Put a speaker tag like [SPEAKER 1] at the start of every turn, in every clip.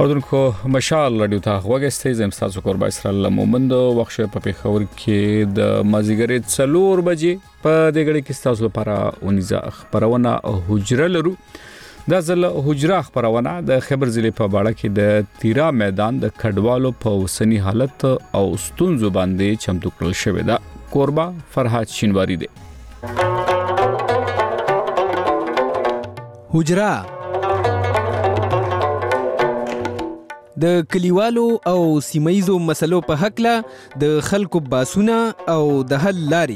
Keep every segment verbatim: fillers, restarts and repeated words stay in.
[SPEAKER 1] اودونکو مشال رادیو ته وګستې زم تاسو قربا اسرائیل مومند وخت په پیښور کې د مازیګر څلور بجې په دې غړي کې تاسو لپاره ونیزه خبرونه حجره لرو د ځل حجره خبرونه د خبر ضلع په باړه کې د تیرا میدان د کډوالو په وسنی حالت او ستونزو باندې چمتو کړل شوې ده قربا فرحات شینواری دی
[SPEAKER 2] حجره د کلیوالو او سیمایزو مسلو په حق له د خلکو باسونه او د حل لاري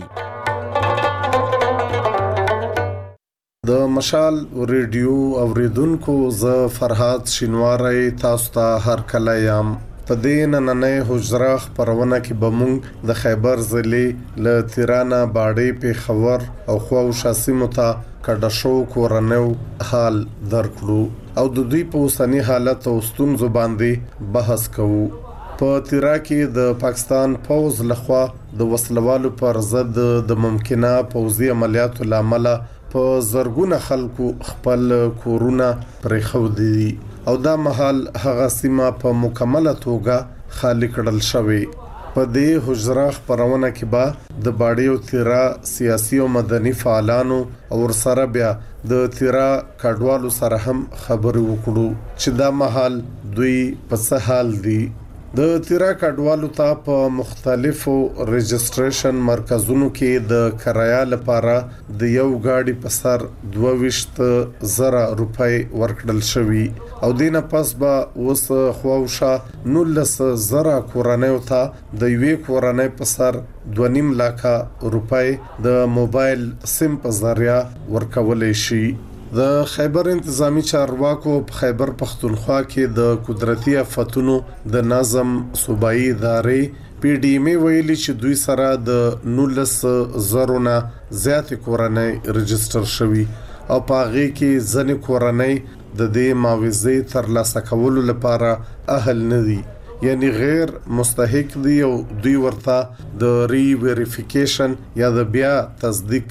[SPEAKER 3] د مشال ریډیو اوریدونکو ز فرحات شینواری تاسو ته هر کله یم په دې نننې حجره خبرونه کې به موږ د خیبر ضلع له تیرانه باړې پیښور او خواوشا سیمو ته کډه شو کورنو حال درکړو او د دوی په اوسنی حالت او ستونزو باندې بحث کوو په تیرا کې د پاکستان پوز لخوا د وسلوالو پر ضد د ممکنه پوزي عملیاتو لامل په زرګونه خلکو خپل کورونه پرې خو دي او دا محل هغه سیمه په مکمله توګه خالی کړل شوی په دې حجره خبرونه کې به د باډي او تیرا سیاسي او مدني فعالانو او سره بیا د تیرا کډوالو سره هم خبرې وکړو چې دا محل دوی په څه حال دي د تیرا کډوالو ته په مختلفو ريجستریشن مرکزونو کې د کرایه لپاره د یو گاډي په سر دوه زره روپۍ ورکړل شوی او دینه پس به اوس خواوشا نولس زره کورنۍ ته د یوې کورنۍ په سر دوه نیم لک روپۍ د موبایل سیم په ذریعہ ورکولې شي د خیبر انتظامی چارواکو په خیبر پختونخوا کې د قدرتي آفتونو د نظم صوبایي ادارې پی ډی ایم ویلي چې دوی سره د نولس زرونه زیات کورنۍ ريجستر شوي او په هغه کې ځنې کورنۍ د دې معاوضې ترلاسه کولو لپاره اهل نه دي یعنی غیر مستحق دي او دوی ورته د ری ویریفیکیشن یا د بیا تصدیق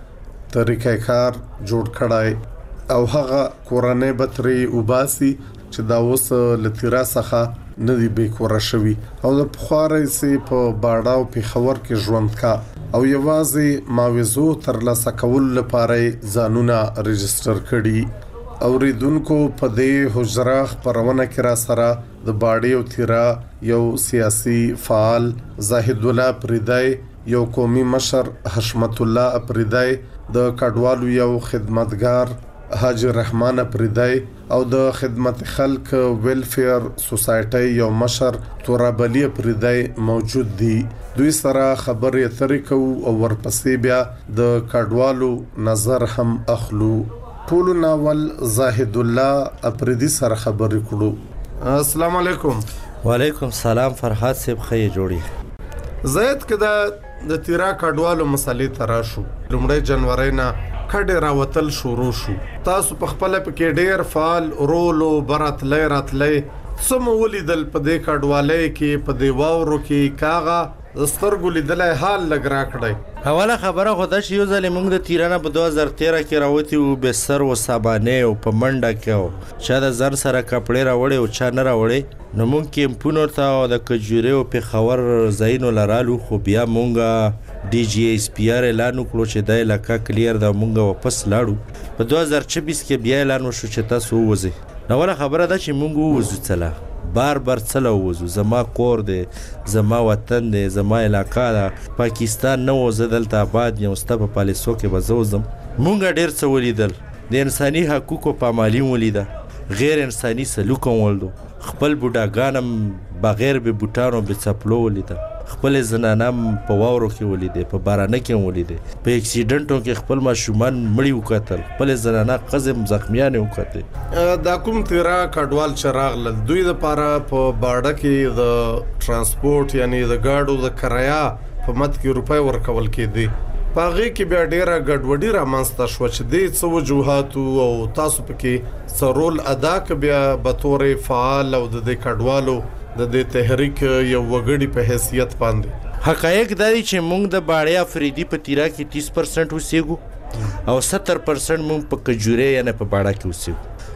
[SPEAKER 3] طریقې کار جوړ کړای او هغه کورنۍ بتري وباسي چې دا اوس لتیرا څخه ندی به کور شوی او د بخاري سي په باډا او پیښور کې ژوند کا او یوازې ماوزو تر لاسه کول لپاره ځانونه ريجستر کړي اوریدونکو په دې حجره خبرونه کې را سره د باډي او تیرا یو سیاسي فعال زاهد الله پریدای یو قومي مشر حشمت الله اپریدای د کډوالو یو خدمتګار حاجی رحمان اپریدای او د خدمت خلق ویلفیر سوسایټي یو مشر تورابلی اپریدای موجود دي دوی سره خبرې اترې کوو او ورپسې بیا د کډوالو نظر هم اخلو ټول ناول زاهد الله اپریدي سره خبرې کړو السلام علیکم
[SPEAKER 4] وعلیکم السلام فرحات صاحب خې جوړي
[SPEAKER 3] زید کدا د تیرا کډوالو مسلې تراشو لومړی جنوري نه کډه راوتل شروع شو تاسو په خپل کې ډیر فعال رولو براتلې راتلې سمو ولیدل په دې کډوالې کې په دې واورو کې کاغه سترګو لیدلې حال لګرا کړی
[SPEAKER 4] اوله خبره خو دا چې یو ځل موږ د تیرانه په دوه هزار تیرہ کې راوتی او به سر و صابانه او په منډه کې او چې د زر سره کپړې راوړې او چا نه راوړې نو موږ کې پونو ته د کجوري او په خبر زینو لرالو خو بیا موږ ډي جی ایس پی آر اعلان وکړو چې د علاقہ کلیر دا موږ واپس لاړو په دوه هزار چوبیس کې بیا اعلان وشو چې تاسو وځئ نو اوله خبره دا چې موږ وځو تله بار بار څلو وځو زما کور دی زما وطن دی زما علاقہ ده پاکستان نه و زدلته آباد یم ستا په پالیسو کې به زوزم مونږ ډیر څه ولیدل د انساني حقوقو پامالي ولیده غیر انساني سلوک ولدو خپل بوډاګانم بغیر به بوټانو به چپلو ولیده خپل زنانم په واورو کې ولیده په بارانه کې ولیده په اکسیډنټو کې خپل ماشومان مړی وکړل خپل زنانه قزم زخمیان وکړل
[SPEAKER 3] دا کوم تیرا کډوال چراغ ل دوی د پاره په باډه کې د ترانسپورت یعنی د گاډو د کرایه په مت کې روپۍ ورکول کېدي پاغه کې بیا ډیره ګډوډي را مانسته شو چې د څو وجوهات او تاسو پکې سرول ادا ک بیا به تورې فعال او د کډوالو د دې تحریک یو وګړي په حیثیت باندې
[SPEAKER 4] حقایق دا دي چې موږ د باړې افریدي په تیرا کې تیس پرسنټ اوسېګو او ستر پرسنټ موږ په کجوري یا نه په باړه کې اوسېګو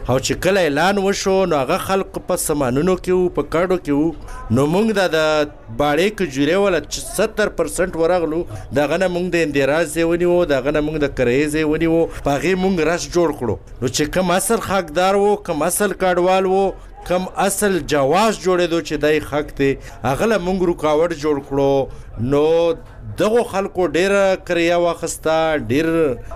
[SPEAKER 4] او چې کله اعلان وشو نو هغه خلق په سامانونو کې وو په کاډو کې وو نو موږ د باړې کجورې ولا ستر پرسنټ ورغلو دغه نه موږ د اندراز ځای ونیو دغه نه موږ د کرایې ځای ونیو په هغې موږ رس جوړ کړو نو چې کوم اصل حقدار وو کوم اصل کاډوال وو کم اصل جواز جوړېدو چې دای حق دی هغه له موږ رکاوټ جوړ کړو نو دغو خلکو ډېره کرایه واخیسته ډېر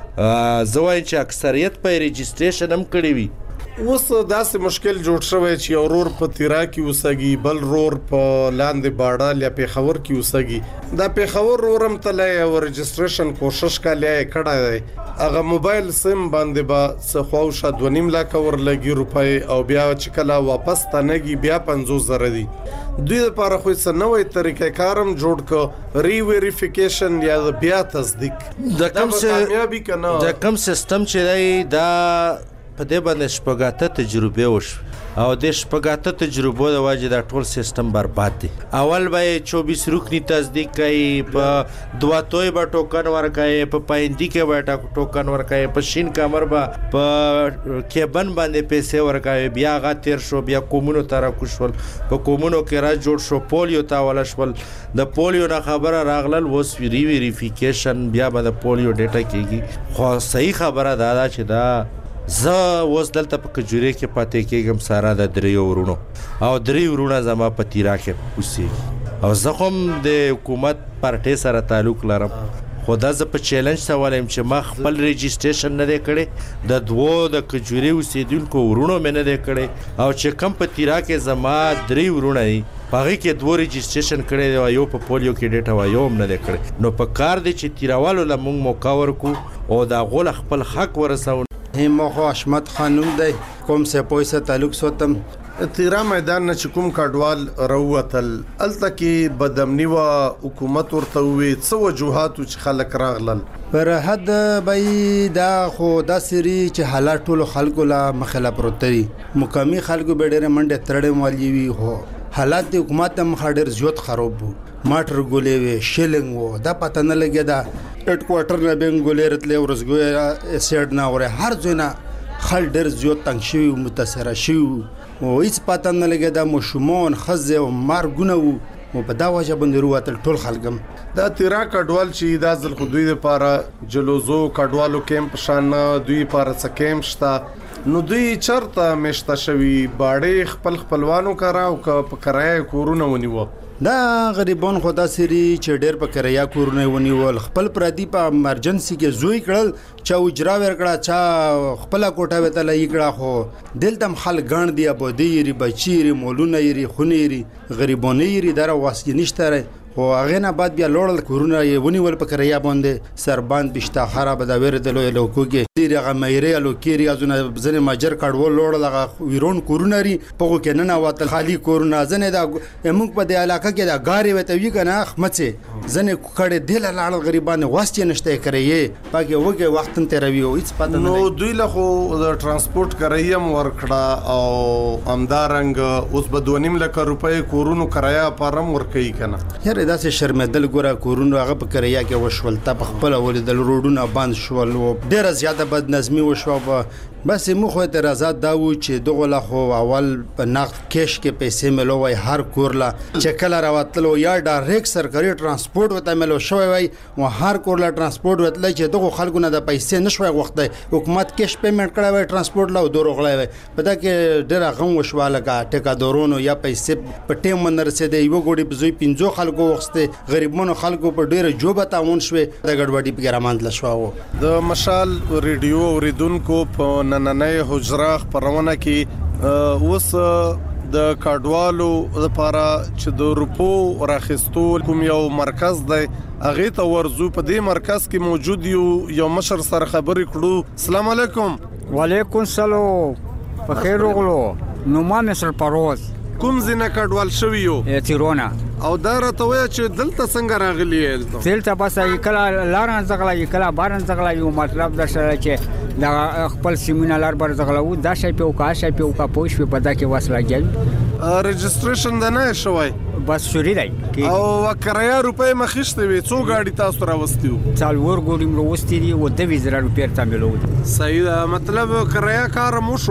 [SPEAKER 4] زه وایم چې اکثریت په رجسټریشن هم کړی وي
[SPEAKER 3] اوس داسې مشکل جوړ شوی چې یو رور په تیرا کې اوسږي بل رور په لاندې باډا یا پیښور کې اوسږي دا پیښور رورم تللی او رجسټریشن کوشش کالی یې کړی دی هغه موبایل سیم باندې به څه خواوشا دوه نیم لاکه ورلګي روپۍ او بیا چې کله واپس تنګي بیا پنځوس زره دي دوی لپاره خو څه نوې طریقې کارم جوړ کړ ری ویریفیکیشن یا بیا تصدیق
[SPEAKER 4] د کوم
[SPEAKER 3] کامیابی کنه
[SPEAKER 4] د کوم سیستم چې دی دا په دې باندې شپږاته تجربې وشو او د شپږاته تجربو د وجې دا ټول سیستم برباد دی اول به چوبیس رکنی تصدیق کوي په دواتوی به ټوکن ورکوي په پایندي کې به ټوکن ورکوي په شین کمر به په کیبن باندې پیسې ورکوي بیا هغه تیر شو بیا کومونو ته راکوشول په کومونو کې را جوړ شو پولیو ته ولا شول د پولیو نه خبره راغلل اوس ری ویریفیکیشن بیا به د پولیو ډیټا کېږي خو صحیح خبره دا ده چې دا زه اوس دلته په کجورې کې پاتې کېږم سارا د دریو ورونو او درې ورونه زما په تیرا کې اوسېږي او زه خو هم د حکومت پارټۍ سره تعلق لرم خو دا زه په چیلنج ته وایم چې ما خپل رجسټریشن نه دی کړی د دوو د کجورې اوسېدونکو ورونو مې نه دی کړی او چې کم په تیرا کې زما درې ورونه دي په هغې کې دوه رجسټریشن کړی دی او یو په پولیو کې ډیټا وایي یو هم نه دی کړی نو په کار دی چې تیراوالو له موږ موقع ورکړو او د هغو له خپل حق ورسوو
[SPEAKER 5] ما خو حشمت خانوم دی کوم سپوی سره تعلق ساتم
[SPEAKER 3] تیرا میدان نه چې کوم کډوال راووتل الته کې بدامني و حکومت ورته وی څه وجوهات چې خلک راغلل
[SPEAKER 5] پر حد به دا خو دا سری چې حالات ټول خلکو لا مخالف پروتري مقامي خلکو به ډېر منډه ترړې مالي وي هو حالات د حکومت هم خاډر زیات خراب وو ماټر ګولې وي شیلنګ وو دا پته نه لګی دا هډ کوارټر نه بنګ ګولې رتلې ورسګو اسید نه اوره هر ځونه خل ډېر زیات تنګ شوی متاثر شوی او هیڅ پته نه لګی دا مشمون خزه او مارګونه وو او په دا وجه باندې وروتل ټول خلګم
[SPEAKER 3] دا تیرا کډوال چې دا ځل خو دوی لپاره جلوزو کډوالو کیمپ شان دوی لپاره څه کیمپ شته نو دوی چرته مشته شوی باړې خپل خپلوانو کرا او په کرایه کورونه ونیو
[SPEAKER 5] دا غریبان خدا سری چې ډېر په کریا کورونه ونیول خپل پردي په امرجنسي کې زوی کړل چا اجرا ورکړه چا خپل کوټه وته لای کړه خو دلته خل غان دی ابو دی ری بچی ری مولونه ری خونی ری غریبونه ری در واسکی نشته خو هغه نه بعد بیا لوړل کورونه یې ونیول په کریا باندې سرباند بشتا خراب د ور د لوی لوکوګي ډیر هغه مېری لوکيري ازونه ځنه ماجر کډول لوړل هغه ویرون کورونه ری په کې نه نه واتل خالی کورونه ځنه د موږ په د علاقه کې د غاری وته وی کنه خمڅه ځنه کړه دل لاړ غریبانه واسطه نشته کوي پکې وګه وخت ته روي او هیڅ پته نه
[SPEAKER 3] نو دوی له خو د ترانسپورت کرایم ورکړه او امدارنګ اوس به دوه نیم لک روپۍ کورونو کرایا پرم ورکړي کنه
[SPEAKER 5] داسې شرمېدل ګوره کورونو هغه په کریا کې وشول تا په خپل ولیدل روډونه بند شول او ډېره زیاته بد نظمي وشوه بس موږ خو اعتراضات دا و چې دغه لا خو اول په نقد کیش کې پیسې ملو وای هر کور لا چې کله راوتلو یا ډایرکټ سرکاري ترانسپورت وته ملو شوی وای او هر کور لا ترانسپورت وتل چې دغه خلکو نه د پیسې نشوي وخت حکومت کیش پیمنٹ کړی وای ترانسپورت لا دروغلای وای پدا کې ډېر غم وشواله کا ټیکا دورونو یا پیسې په ټیم منر سي دی یو ګوډي په زوی پنځو خلکو وخت غریبونو خلکو په ډېر جوبه تاون شوي د ګډوډي په ګراماند لشواو
[SPEAKER 3] د مشال ریډیو اوریدونکو په نننۍ حجره خبرونه کې اوس د کډوالو لپاره چې د روپو راخستو کوم یو مرکز دی هغه ته ورزو په دې مرکز کې موجود یو یو مشر سره خبرې کړو السلام علیکم
[SPEAKER 6] وعلیکم السلام په خیر وغلو نو ما مثل پروز
[SPEAKER 3] کوم زینه کډوال شوی یو
[SPEAKER 6] تیرونه
[SPEAKER 3] او دا راته وای چې دلته څنګه راغلی
[SPEAKER 6] دلته بس کله لارن زغلا کله بارن زغلا یو مطلب د سره چې دا خپل سیمینار لار بر زغلا و دا شی په وکا شی په وکا پوښ په پدا کې وسله جوړ
[SPEAKER 3] رجسټریشن د نه شوی
[SPEAKER 6] بس شوري دی
[SPEAKER 3] او کرایه روپې مخښته وي څو گاډي تاسو راوستیو
[SPEAKER 6] څلور ګوډیم راوستي دي او د ویزر روپې ته ملو
[SPEAKER 3] صحیح مطلب کرایه کار مو شو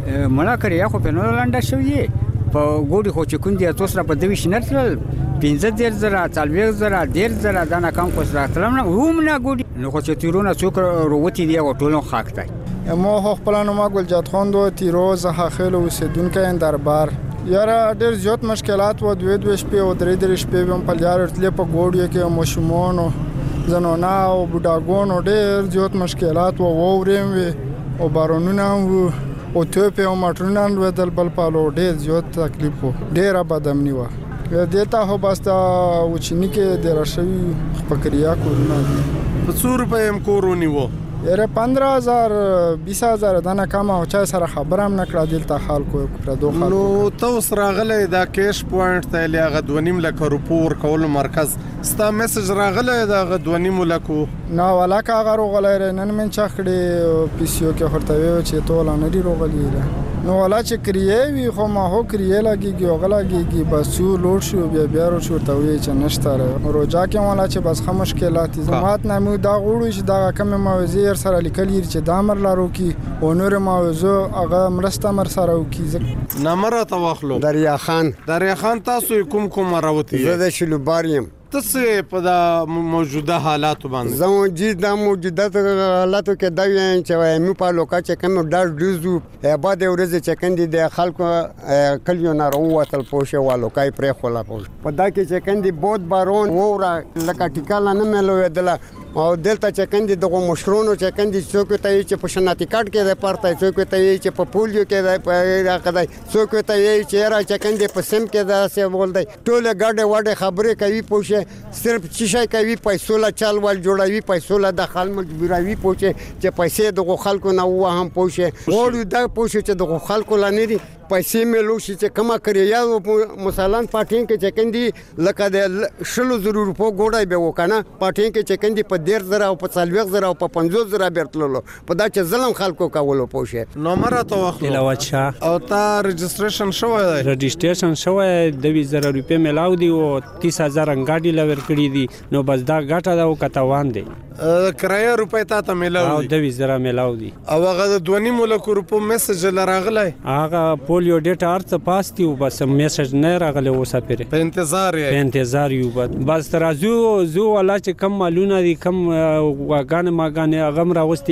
[SPEAKER 6] مړه کړی خو په نور لانډه شوی په ګوډي خو چې کوم دی تاسو را په دوی شنرتل پنځه ډیر زره څلوېښت زره ډیر زره دا نه کم کوس راتلم نه هم نه ګوډي نو خو چې تیرونه څوک وروتی دی او ټولو خاک دی
[SPEAKER 7] ما خو خپل نوم ګلجات خان دو تیرو زه خیل اوسیدونکو ان دربار یاره ډیر زیات مشکلات و دوی دوی شپې او درې درې شپې هم په لار تل په ګوډي کې مشمون زنونه او بډاګون ډیر زیات مشکلات و وورم وي او بارونونه او ته په ماټرونان ودل بل پالو ډیر زیات تکلیف و ډیر بدامنی و دیتا هو باستا وچنی کې د راشي فکریا کورونه
[SPEAKER 3] په څو روپې هم کورونی وو
[SPEAKER 7] یاره پندرہ هزار بیس هزار دانه کم او چا سره خبر هم نکړه دلته خلکو پر دوه خلکو
[SPEAKER 3] نو تاسو راغله دا کیش پوینټ ته لغه دونیم لک رپور کول مرکز ستا میسج راغله دا غدونیم لکو
[SPEAKER 7] نو ولا کا غرو غلای نن من چخړي پی سی او کې هرتوي چې تولا نری روغلی نو ولا چې کریې وی خو ما هو کریې لګيږي او غلاږي بس یو لوډ شو بیا بیا ورو شو ته وی چې نشته روجا کې ولا چې بس خه مشکلات زمات نه مو دا غوړو چې دا کم موازی سره لیکلی چې دا مر لارو کې او نور موضوع هغه مرسته مر سره وکي
[SPEAKER 3] نمبر ته واخلو
[SPEAKER 8] دریا خان
[SPEAKER 3] دریا خان تاسو کوم کوم راوتی
[SPEAKER 8] زه د شلوباریم
[SPEAKER 3] تاسو په دا موجوده حالات باندې
[SPEAKER 8] زمو جی دا موجوده حالاتو کې دا وین چې مې په لوکا چې کوم ډاډ ډیزو بعد ورځ چې کندي د خلکو کلیو نه وروتل پوښه والو کای پرې خولا پوښ په دا کې چې کندي بود بارون وره لکه ټیکاله نه ملوي دله او دلته چې کندي دغه مشرونو چې کندي څوک ته چې په شناتی کارت کې د پارتای څوک ته چې په پولیو کې د راکدای څوک ته چې را چې کندي په سم کې دا څه بول دی ټول غاډه واډه خبرې کوي پوښه صرف چیشای کوي پیسو لا چال ول جوړوي پیسو لا د خال مجبوروي پوښه چې پیسې دغه خلکو نه و هم پوښه وړو دا پوښه چې دغه خلکو لا نه دي پیسې ملو شي چې کما کړی یا مثلا پټین کې چې کندي لکه د شلو زرو روپو ګوډای به وکنه پټین کې چې کندي په ډیر زره او په څلوېښت زره او په پنځوس زره بیرتللو په دا چې ظلم خلکو کولو پوښه
[SPEAKER 3] نمبر ته واخلو
[SPEAKER 9] تلاوت شاه
[SPEAKER 3] او تا رجسټریشن شوی دی
[SPEAKER 9] رجسټریشن شوی دوه زره روپے ملاو دی او تیس هزار انګاډي لور کړی دي نو بس دا ګټه دا او کتاوان دی
[SPEAKER 3] کرایه روپے تا ته ملاو
[SPEAKER 9] او دوه زره ملاو دی
[SPEAKER 3] او هغه د دوه نیم لک روپو میسج لراغلی
[SPEAKER 9] هغه پولیو ډیټا ارته پاس دی او بس میسج نه راغلی اوسه پرې
[SPEAKER 3] په انتظار یې
[SPEAKER 9] په انتظار یو بس ترازو زو ولا چې کم مالونه دي کم واغان ماغانه غم راوستي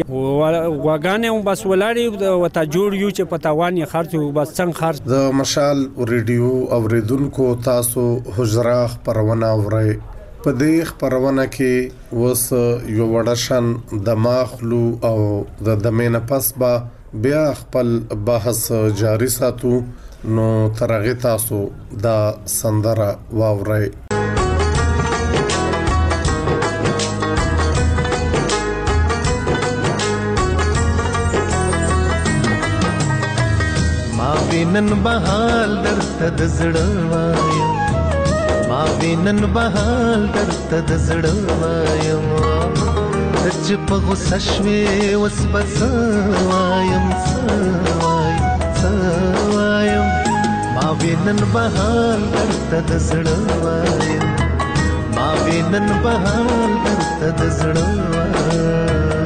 [SPEAKER 9] واغانه بس ولاړی وتا جوړ یو چې پتاوان یې خرڅ بس څنګه خرڅ
[SPEAKER 3] د مشال ریډیو اوریدونکو تاسو حجرا خبرونه اورئ په دې خبرونه کې وس یو وړشن دماغلو او د دمینه پس با بیا خپل بحث جاری ساتو نو ترغه تاسو دا سندره واورئ
[SPEAKER 10] ما وینن بحال درته د زړه وایم ما وینن بحال درته د زړه وایم چې په غوسه شوې اوس به څه وایم څه وایم څه وایم ما وینن بحال درته د زړه وایم ما وینن بحال درته د زړه وایم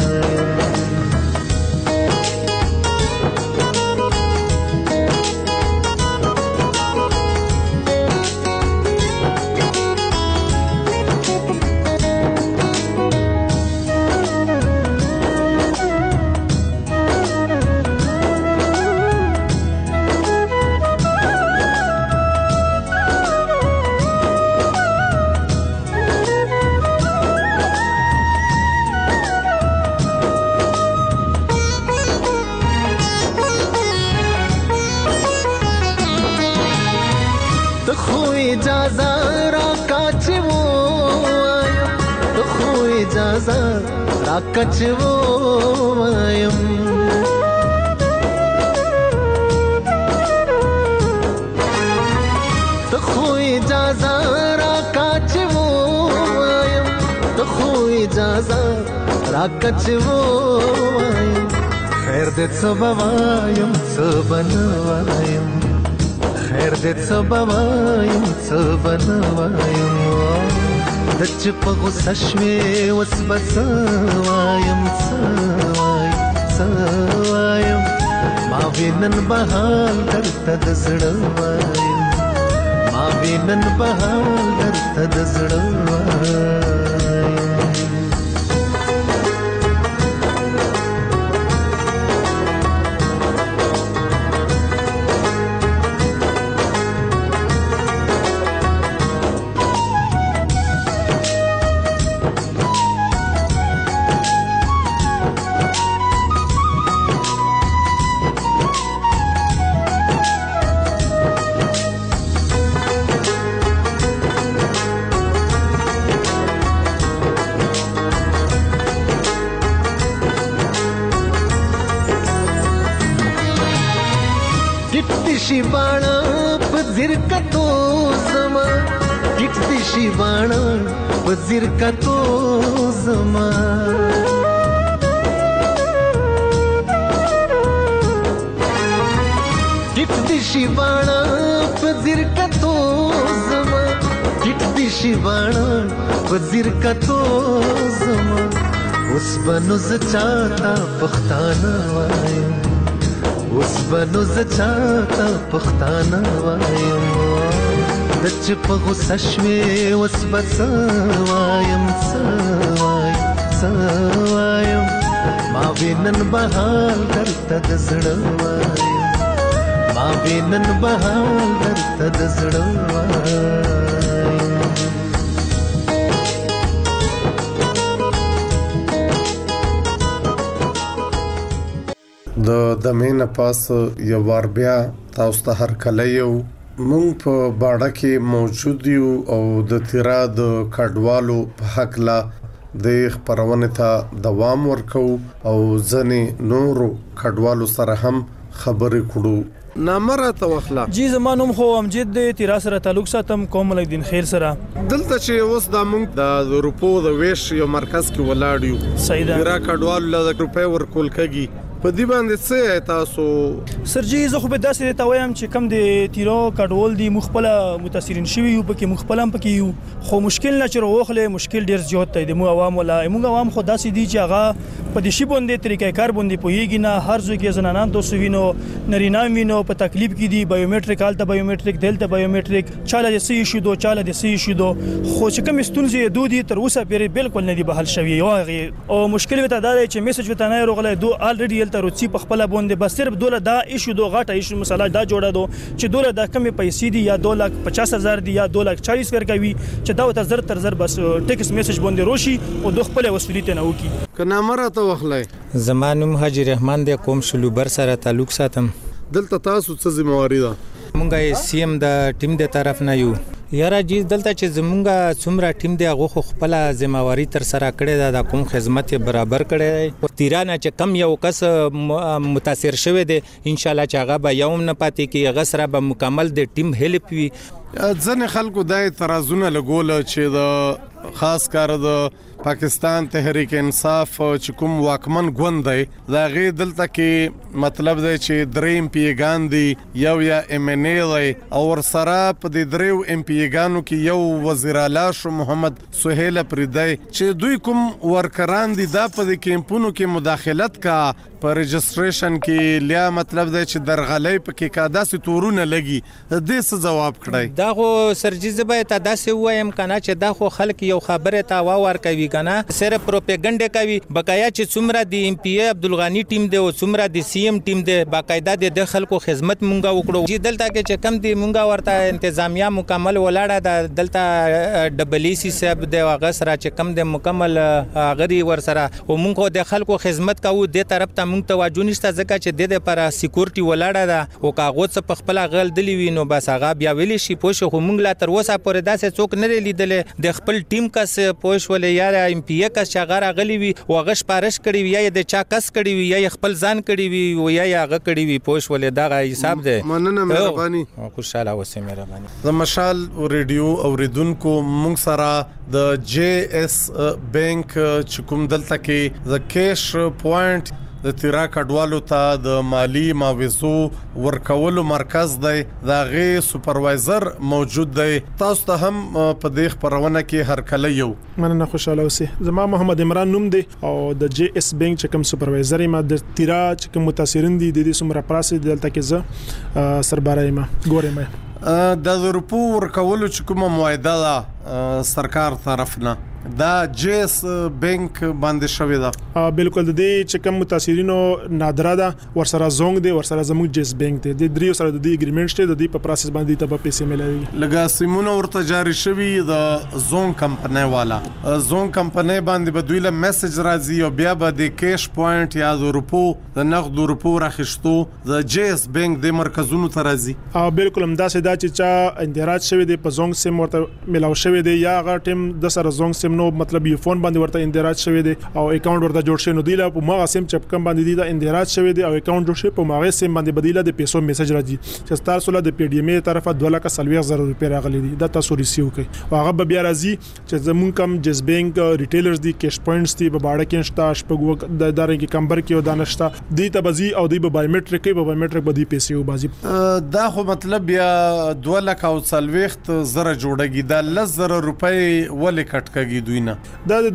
[SPEAKER 10] کچو وایم ته خو اجازه را کچو وایم ته خو اجازه را کچو وایم خیر دې څه وایم څه بنوایم خیر دې څه وایم څه بنوایم د چې په غوسه شوې اوس به څه وایم څه وایم څه وایم ما وینن بهال درته د زړه وایم ما وینن بهال درته د زړه وایم शिवाणा पजिर का तो जमा किटती शिवाणा पजिर का तो जमा किटती शिवाणा पजिर का तो जमा किटती शिवाणा पजिर का तो जमा उस बनुज चाहता पख्ताना वाया اوس بنو زچاته پښتانه وایم د چې په غوسه شوې اوس به څه وایم څه وایم څه وایم ما وینن بهال درته د زړه وایم ما وینن بهال درته د زړه وایم
[SPEAKER 3] د دمې نه پاس یو وار بیا تاسو ته هر کله یو مونږ په باړه کې موجود یو او د تیرا د کډوالو په حق لا د خبرونه ته دوام ورکو او ځنې نورو کډوالو سره هم خبرې کړو نامره توخلا
[SPEAKER 11] جی زمانوم خو امجد د تیرا سره تعلق ساتم کوم الدین خیر سره
[SPEAKER 3] دلته چې اوس د مونږ د روپو د ویش یو مرکز کې ولاړ یو
[SPEAKER 11] صحیح ده
[SPEAKER 3] تیرا کډوالو له روپې ورکول کېږي په دې باندې څه تاسو
[SPEAKER 11] سرجی زه خو به داسې ته وایم چې کم د تیرو کډول دی مخبل متاثرین شوی یو پکې مخبل هم پکې یو خو مشکل نه چر وخله مشکل ډیر زیات دی مو عوام ولا موږ عوام خو داسې دی چې هغه په دې شی باندې طریقې کار باندې پویږي نه هر ځای کې زنانان دوسو وینو نرینا وینو په تکلیف کې دی بایومټریک حالت بایومټریک دلته بایومټریک چاله د سی شو دو چاله د سی شو دو خو چې کوم ستونزې دودي تر اوسه پیری بالکل نه دی بحال شوی او مشکل وته دا دی چې میسج وته نه روغله دو الریډي تروڅي په خپل باندې بس صرف دوله دا ایشو دو غاټه ایشو مثلا دا جوړه دو چې دوله دا کمې پیسې دي یا دو لک پچاس هزار دي یا دو لک چالیس ورکوي چې دا وته زر تر زر بس ټیکس میسج باندې روشي او دو خپل وسولیت نه وکي
[SPEAKER 3] کنا مره ته وخلای
[SPEAKER 12] زمانوم حاجی رحمان د قوم شلوبر سره تعلق ساتم
[SPEAKER 3] دلته تاسو څه ذمہواری ده
[SPEAKER 12] مونږه سی ام د ټیم د طرف نه یو یاره جی دلته چې زمونږه څومره ټیم دی هغه خو خپل ذمہواری تر سره کړی دا د کوم خدمت برابر کړی تیرانه چې کم یو کس متاثر شوی دی ان شاء الله چې هغه به یوم نه پاتې کی هغه سره به مکمل د ټیم هیلپ وي
[SPEAKER 3] ځنه خلکو د اعتراضونه لګول چې د خاص کار د پاکستان تحریک انصاف چې کوم واکمن ګوند دی دا غي دلته کې مطلب دی چې دریم پیګان دی یو یا ام ان ای او ور سره په دې دریو ام پیګانو کې یو وزیر اعلی شو محمد سہیل پردای چې دوی کوم ورکران دي دا په دې کیمپونو کې مداخلت کا پر رجسټریشن کې لیا مطلب دی چې درغلې په کې کا داسې تورونه لګي دې څه جواب کړای
[SPEAKER 12] دا خو سرجیزه به تا داسې وایم کنه چې دا خو خلک یو خبره تا واور کوي کنه صرف پروپاګاندا کوي بقایا چې څومره د ام پی ای عبدالغنی ټیم دی او څومره د سی ام ټیم دی باقاعده د خلکو خدمت مونږه وکړو چې دلته کې چې کم دی مونږه ورته انتظامیه مکمل ولاړه د دلته ډبل ای سی صاحب د هغه سره چې کم دی مکمل غری ور سره او مونږ د خلکو خدمت کوو د طرف ته مونږ توجه نشته ځکه چې د لپاره سکیورټي ولاړه ده او کاغذ څخه په خپل غل دلی وینو بس هغه بیا ویلی شي پوه خو مونږ لا تر اوسه پورې داسې څوک نه لیدل د خپل ټیم کس پوه ولې یا ام پی ای کس شغار غلی وي او غش پارش کړی وي یا د چا کس کړی وي یا خپل ځان کړی وي او یا هغه کړی وي پوه ولې دا حساب ده
[SPEAKER 3] مننه مهرباني
[SPEAKER 12] خوشاله اوسه مهرباني
[SPEAKER 3] د مشال ریډیو اوریدونکو مونږ سره د جے ایس بانک چې کوم دلته کې د کیش پوینټ د تیرا کډوالو ته د مالی معاوضو ورکولو مرکز دی دا غي سپروایزر موجود دی تاسو ته هم په دې خبرونه کې هر کله یو
[SPEAKER 13] مننه خوشاله اوسه زما محمد عمران نوم دی او د جی اس بانک چې کوم سپروایزر ما د تیرا چې کوم متاثرین دي د دې سمره پراسه دلته کې زه سربارای ما ګورم
[SPEAKER 3] د روپو ورکولو چې کومه معاهده ده سرکار طرفنا دا جیس بانک باندې شوی دا
[SPEAKER 13] بالکل د دې چې کوم متاثرینو نادره ده ورسره زونګ دی ورسره زموږ جیس بانک دی د دریو سره د دې اګریمنټ شته د دې په پروسس باندې ته په پیسې ملوي
[SPEAKER 3] لګا سیمونه ورته جاری شوی د زونګ کمپنی والا زونګ کمپنی باندې به دوی له میسج راځي او بیا به د کیش پوینټ یا د روپو د نقد روپو راخښتو د جیس بانک د مرکزونو ته راځي
[SPEAKER 13] بالکل همدا سدا چې چا اندراج شوی دی په زونګ سیم ورته ملاو شوی دی یا هغه ټیم د سره زونګ سیم نو مطلب یو فون باندې ورته اندراج شوی دی او اکاونټ ورته جوړ شوی نو دی لا په ماغه سیم چپ کم باندې دی دا اندراج شوی دی او اکاونټ جوړ شوی په ماغه سیم باندې بدیله د پیسو میسج راځي چې تاسو له د پی ډی ایم ای طرفه دوه لک سلوي زره روپیا راغلي دي دا تاسو ریسیو کوي او هغه بیا راځي چې زمون کم جس بانک ریټیلرز دي کیش پوینټس دي په باړه کې نشتا شپږ د دارنګ کمبر کې او دانشتا دی ته بزي او دی په بایومټریک کې په بایومټریک بدی پیسې او بازي
[SPEAKER 3] دا خو مطلب بیا دوه لک او سلويخت زره جوړږي دا لس زره روپۍ ولې کټ کږي دوی نه
[SPEAKER 13] دا د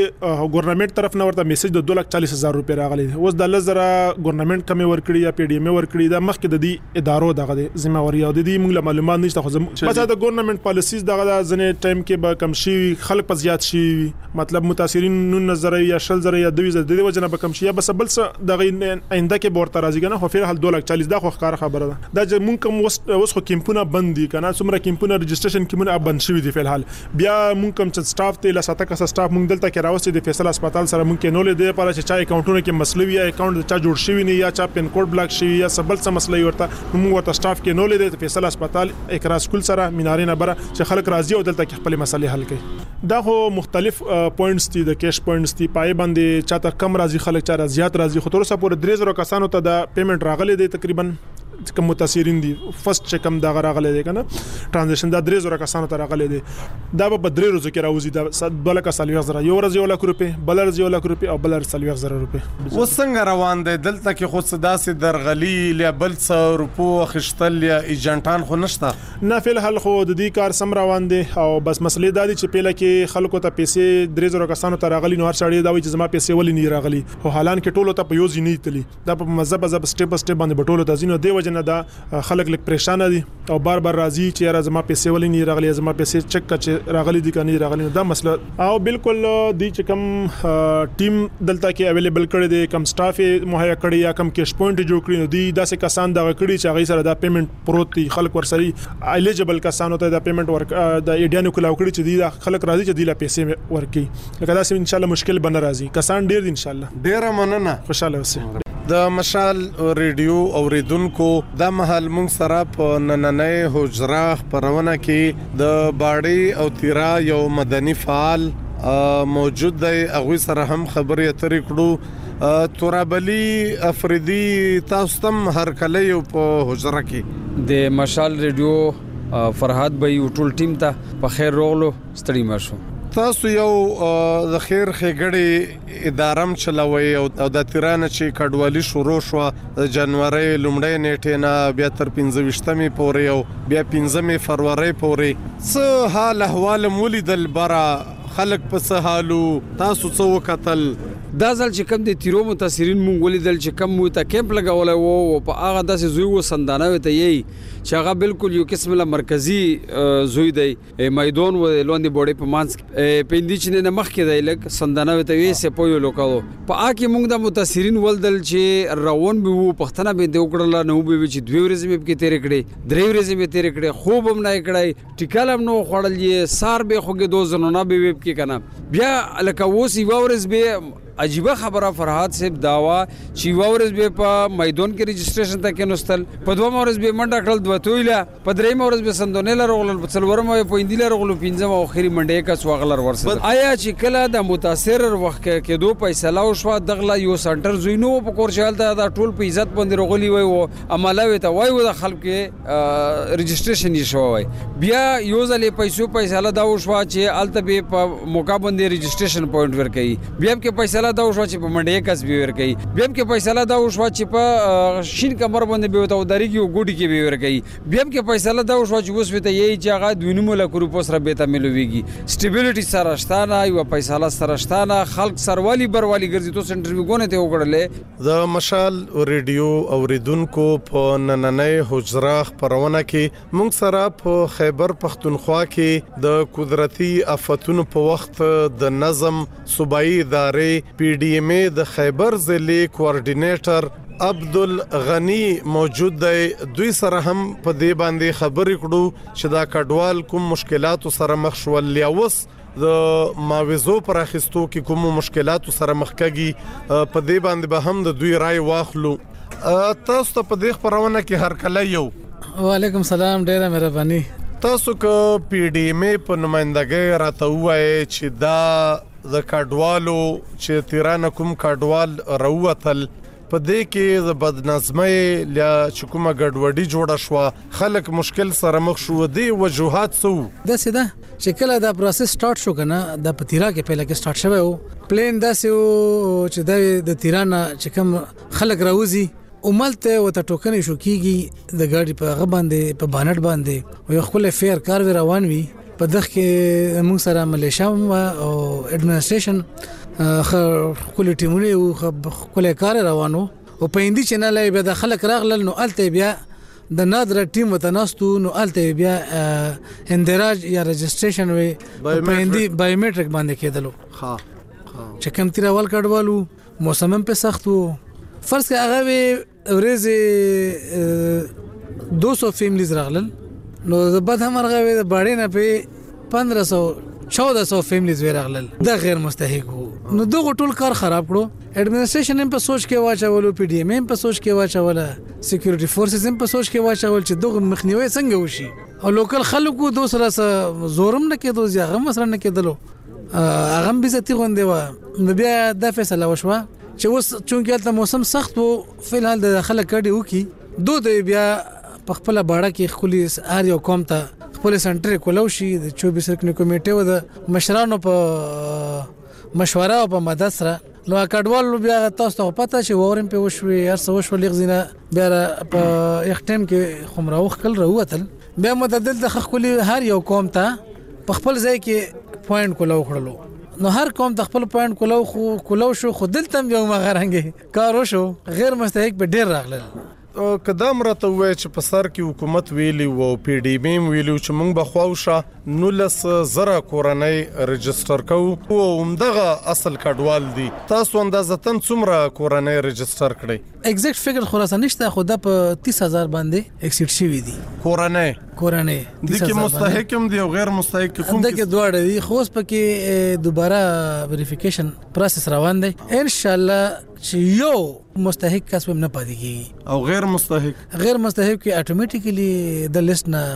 [SPEAKER 13] ګورنمنت طرف نه ورته میسج د دوه لک چالیس هزار روپیا راغلي اوس د لزر ګورنمنت کمی ورکړي یا پی ډی ایم ورکړي دا مخکې د دې ادارو دغه ذمہ واری او د دې موږ معلومات نشته خو بس د ګورنمنت پالیسیز دغه ځنې ټایم کې به کم شي خلک په زیات شي مطلب متاثرین نو نظر یا شل زره یا دوی زره د دې وجنه به کم شي یا بس بل څه دغه آینده کې ورته راځي کنه خو فیر حل دوه لک چالیس دا خو ښکار خبره ده دا چې مونږ کوم اوس خو کیمپونه بند دي کنه څومره کیمپونه رجسټریشن کیمپونه بند شوی دي فلحال بیا مونږ کوم چې سټاف ته لاساته کا سټاف مونږ دلته کې راوستي د فیصل هسپتال سره مونږ کې نو لیدې پاره چې چا اکاونټونو کې مسلې وي اکاونټ چا جوړ شوی نه یا چا پین کوډ بلاک شوی یا سبل څه مسلې ورته مونږ ورته سټاف کې نو لیدې د فیصل هسپتال اقرا سکول سره مینارې نه بره چې خلک راضي او دلته کې خپل مسلې حل کړي دا خو مختلف پوینټس دي د کیش پوینټس دي پای باندې چاته کم راضي خلک چا زیات راضي خو تر اوسه پورې درې زره کسانو ته د پیمنٹ راغلي دي تقریبا کوم متاثرین دي فرست چې کوم دا راغلي دي کنه ترانزیکشن دا درې زره کسانو ته راغلي دي دا په درې ورځو کې راوځي دا بل کا سلوي زره یو ورځ یو لک روپے بل ورځ یو لک روپے او بل ورځ سلوي زره روپے
[SPEAKER 3] وسنګ روان دي دلته کې خو صدا سي درغلي ل بل څه روپو خشتل یا ایجنټان خو نشته
[SPEAKER 13] نه فل حل خو د دې کار سم روان دي او بس مسلې دا دي چې پهله کې خلکو ته پیسې درې زره کسانو ته راغلي نو هر شړې دا وي چې زما پیسې ولې نه راغلي خو حالان کې ټولو ته په یو ځینې تلي دا په مزه مزه سټپ سټپ باندې بټولو ته ځینو دی وجنه دا خلک لک پریشان دي او بار بار راځي چې را زما پیسې ولې نه راغلي زما پیسې چک کچ راغلي دي کني راغلي دا مسله او بالکل دی چې کم ټیم دلته کې اویلیبل کړي دي کم سټاف مهیا کړي یا کم کیش پوینټ جوړ کړي نو دی داسې کسان دا کړي چې هغه سره دا پیمنٹ پروت دي خلک ورسري الیجیبل کسانو ته دا پیمنٹ ورک د ایډیانو کلاو کړي چې دی دا خلک راځي چې دی لا پیسې ورکي لکه دا سم ان شاء الله مشکل بن راځي کسان ډیر دي ان شاء الله
[SPEAKER 3] ډیر مننه
[SPEAKER 13] خوشاله اوسئ
[SPEAKER 3] د مشال ریډیو اوریدونکو د محل مونږ سره په نننې حجره خبرونه کې د باړې او تیرا یو مدني فعال موجود دی هغه سره هم خبرې اترې کړو تورابلی افریدي تاسو تم هر کله یو په حجره کې
[SPEAKER 14] د مشال ریډیو فرحات بھائی ټول ټیم ته په خیر روغلو ستړي مشو
[SPEAKER 3] تاسو یو د خیر خېګړې ادارم چلوي او د تیرانه چې کډوالي شروع شو د جنوري لومړۍ نیټه نه بیا تر پنځه پورې او بیا پنځه فروری پورې څه حال احوال مولیدل برا خلک په څه حالو تاسو څه وکتل
[SPEAKER 14] دا ځل چې کم د تیرو متاثرین مونږ ولیدل چې کم مو ته کیمپ لګولای وو او په هغه داسې زوی و سندانه وته یي چې هغه بالکل یو قسم له مرکزی زوی دی میدان و لوندې بوډي په مانس پېندې چې نه مخ کې دی لک سندانه وته وي سه پویو لوکاو په هغه مونږ د متاثرین ولدل چې روان به وو پښتنه به د وکړل نو به چې دوی ورځې مې کې تیر کړي درې ورځې مې تیر کړي خوب هم نه کړای ټیکالم نو خړل یې سار به خوګه دوه زنه نه به وب کې کنه بیا لکه وسی ورځ به عجیبه خبره فرحات صاحب داوا چې ورځ به په میدان کې رجسٹریشن ته کې نوستل په دوه ورځ به منډه کړل دوه تویلا په درې ورځ به سندونه لرغل په څلورم په اندیله رغلو پنځم او اخري منډه کا سواغلر ورسره آیا چې کله د متاثر وخت کې دوه فیصله او شو دغله یو سنټر زوینو په کورشال ته د ټول په عزت باندې رغلی وای او عمله ته وای و د خلک کې رجسٹریشن یې شوی بیا یو ځلې پیسو فیصله دا وشو چې الته به په موقع باندې رجسٹریشن پوینټ ورکړي بیا کې فیصله فیصله دا وشو چې په منډه کس به ورکړي بیا هم کې فیصله دا وشو چې په شین کمر باندې به وته وداري کې ګوډي کې به ورکړي بیا هم کې فیصله دا وشو چې اوس وته یی چې هغه د وینمو له ګروپ سره به ته ملويږي سټیبিলিټي سره شتانه یو فیصله سره شتانه خلک سروالی بروالی ګرځي تو انټرویو غونه ته وکړلې
[SPEAKER 3] د مشال ریډیو اوریدونکو په نننۍ حجره خبرونه کې موږ سره په خیبر پختونخوا کې د قدرتي آفتونو په وخت د نظم صوبایي ادارې پی ډی ایم ای د خیبر ضلع کوارډینیټر عبدالغنی موجود دی دوی سره هم په دې باندې خبرې کړو چې دا کډوال کوم مشکلاتو سره مخ شول یا وس د ماویزو پر اخیستو کې کوم مشکلاتو سره مخ کېږي په دې باندې به هم د دوی رائے واخلو تاسو ته په دې خبرونه کې هر کله یو
[SPEAKER 15] وعلیکم سلام ډیره مهرباني
[SPEAKER 3] تاسو که پی ډی ایم ای په نمائندګۍ راته وایي چې دا د کډوالو چې تیرانه کوم کډوال راووتل په دې کې د بدنظمۍ یا چې کومه ګډوډي جوړه شو خلک مشکل سره مخ شو دي وجوهات سو
[SPEAKER 15] د سیده چې کله دا پروسس سٹارټ شو کنه د پتیرا کې پهله کې سٹارټ شوی او پلین داسې چې د تیرانه چې کوم خلک راوځي اوملته وته ټوکنې شو کیږي د ګاډي په غ باندې په بانټ باندې او یو خپل فیر کار و روان وي په دغه کې موږ سره ملیشیا او اډمنستریشن خپل ټیمونه او خپل کار روانو او په هندي چینل به د خلک راغلل نو الته بیا د نادر ټیم وتناستو نو الته بیا اندراج یا رجستریشن وي په هندي بایومټریک باندې کېدلو ها چې کوم تیرول کډوالو موسم په سختو فرض کې هغه ورځ دو سو فیملیز راغلل نو د بعد هم هغه باندې نه په پندرہ سو چودہ سو فیملیز ورغلل دا غیر مستحق وو نو دغه ټول کار خراب کړو اډمنستریشن هم په سوچ کې واچولو پی ډی ایم هم په سوچ کې واچوله سکیورټي فورسز هم په سوچ کې واچول چې دغه مخنیوي څنګه وشي او لوکل خلکو دوسرا زورم نه کېدو ځاغه مسره نه کېدلو هغه بيزتي غونډه و نو بیا د فیصله وشوه چې اوس چونکې د موسم سخت وو فلحال د خلک کډي وکي دوه د بیا په خپل باړه کې خولي هر یو قوم ته خپل سنټر کولو شي د چوبیس رکنی کمیټه و د مشرانو په مشوره او په مدد سره نو کډوال بیا تاسو ته پته چې وورم په وشوي هر څه وشو لغزینه بیا په یو ټیم کې خمراوخ کل راوتل بیا متعدد د خولي هر یو قوم ته په خپل ځای کې پوینټ کولو خړلو نو هر قوم د خپل پوینټ کولو خو کولو شو خو دلته یو مغرنګي کارو شو غیر مستحق به ډیر راغلل
[SPEAKER 3] قدم راته وای چې په سر کې حکومت ویلی وو پی ډی ایم ویلو چې موږ به خواوشه نولس زره کورنۍ ريجستر کوو او همدغه اصل کډوال دي تاسو اندازتن څومره کورنۍ ريجستر کړئ
[SPEAKER 15] ایگزیکټ فګر خلاص نشته خو د په تیس هزار باندې ایکسیټ شوی دي
[SPEAKER 3] کورنۍ
[SPEAKER 15] کورنۍ
[SPEAKER 3] د کې مستحق هم دي او غیر مستحق کوم
[SPEAKER 15] د کې دواړه دي خو اوس پکې دوباره ویریفیکیشن پروسس روان دی ان شاء الله چې یو مستحق کس نه پاتې کیږي
[SPEAKER 3] او غیر مستحق
[SPEAKER 15] غیر مستحق کې اتوماتیکلی د لیست نه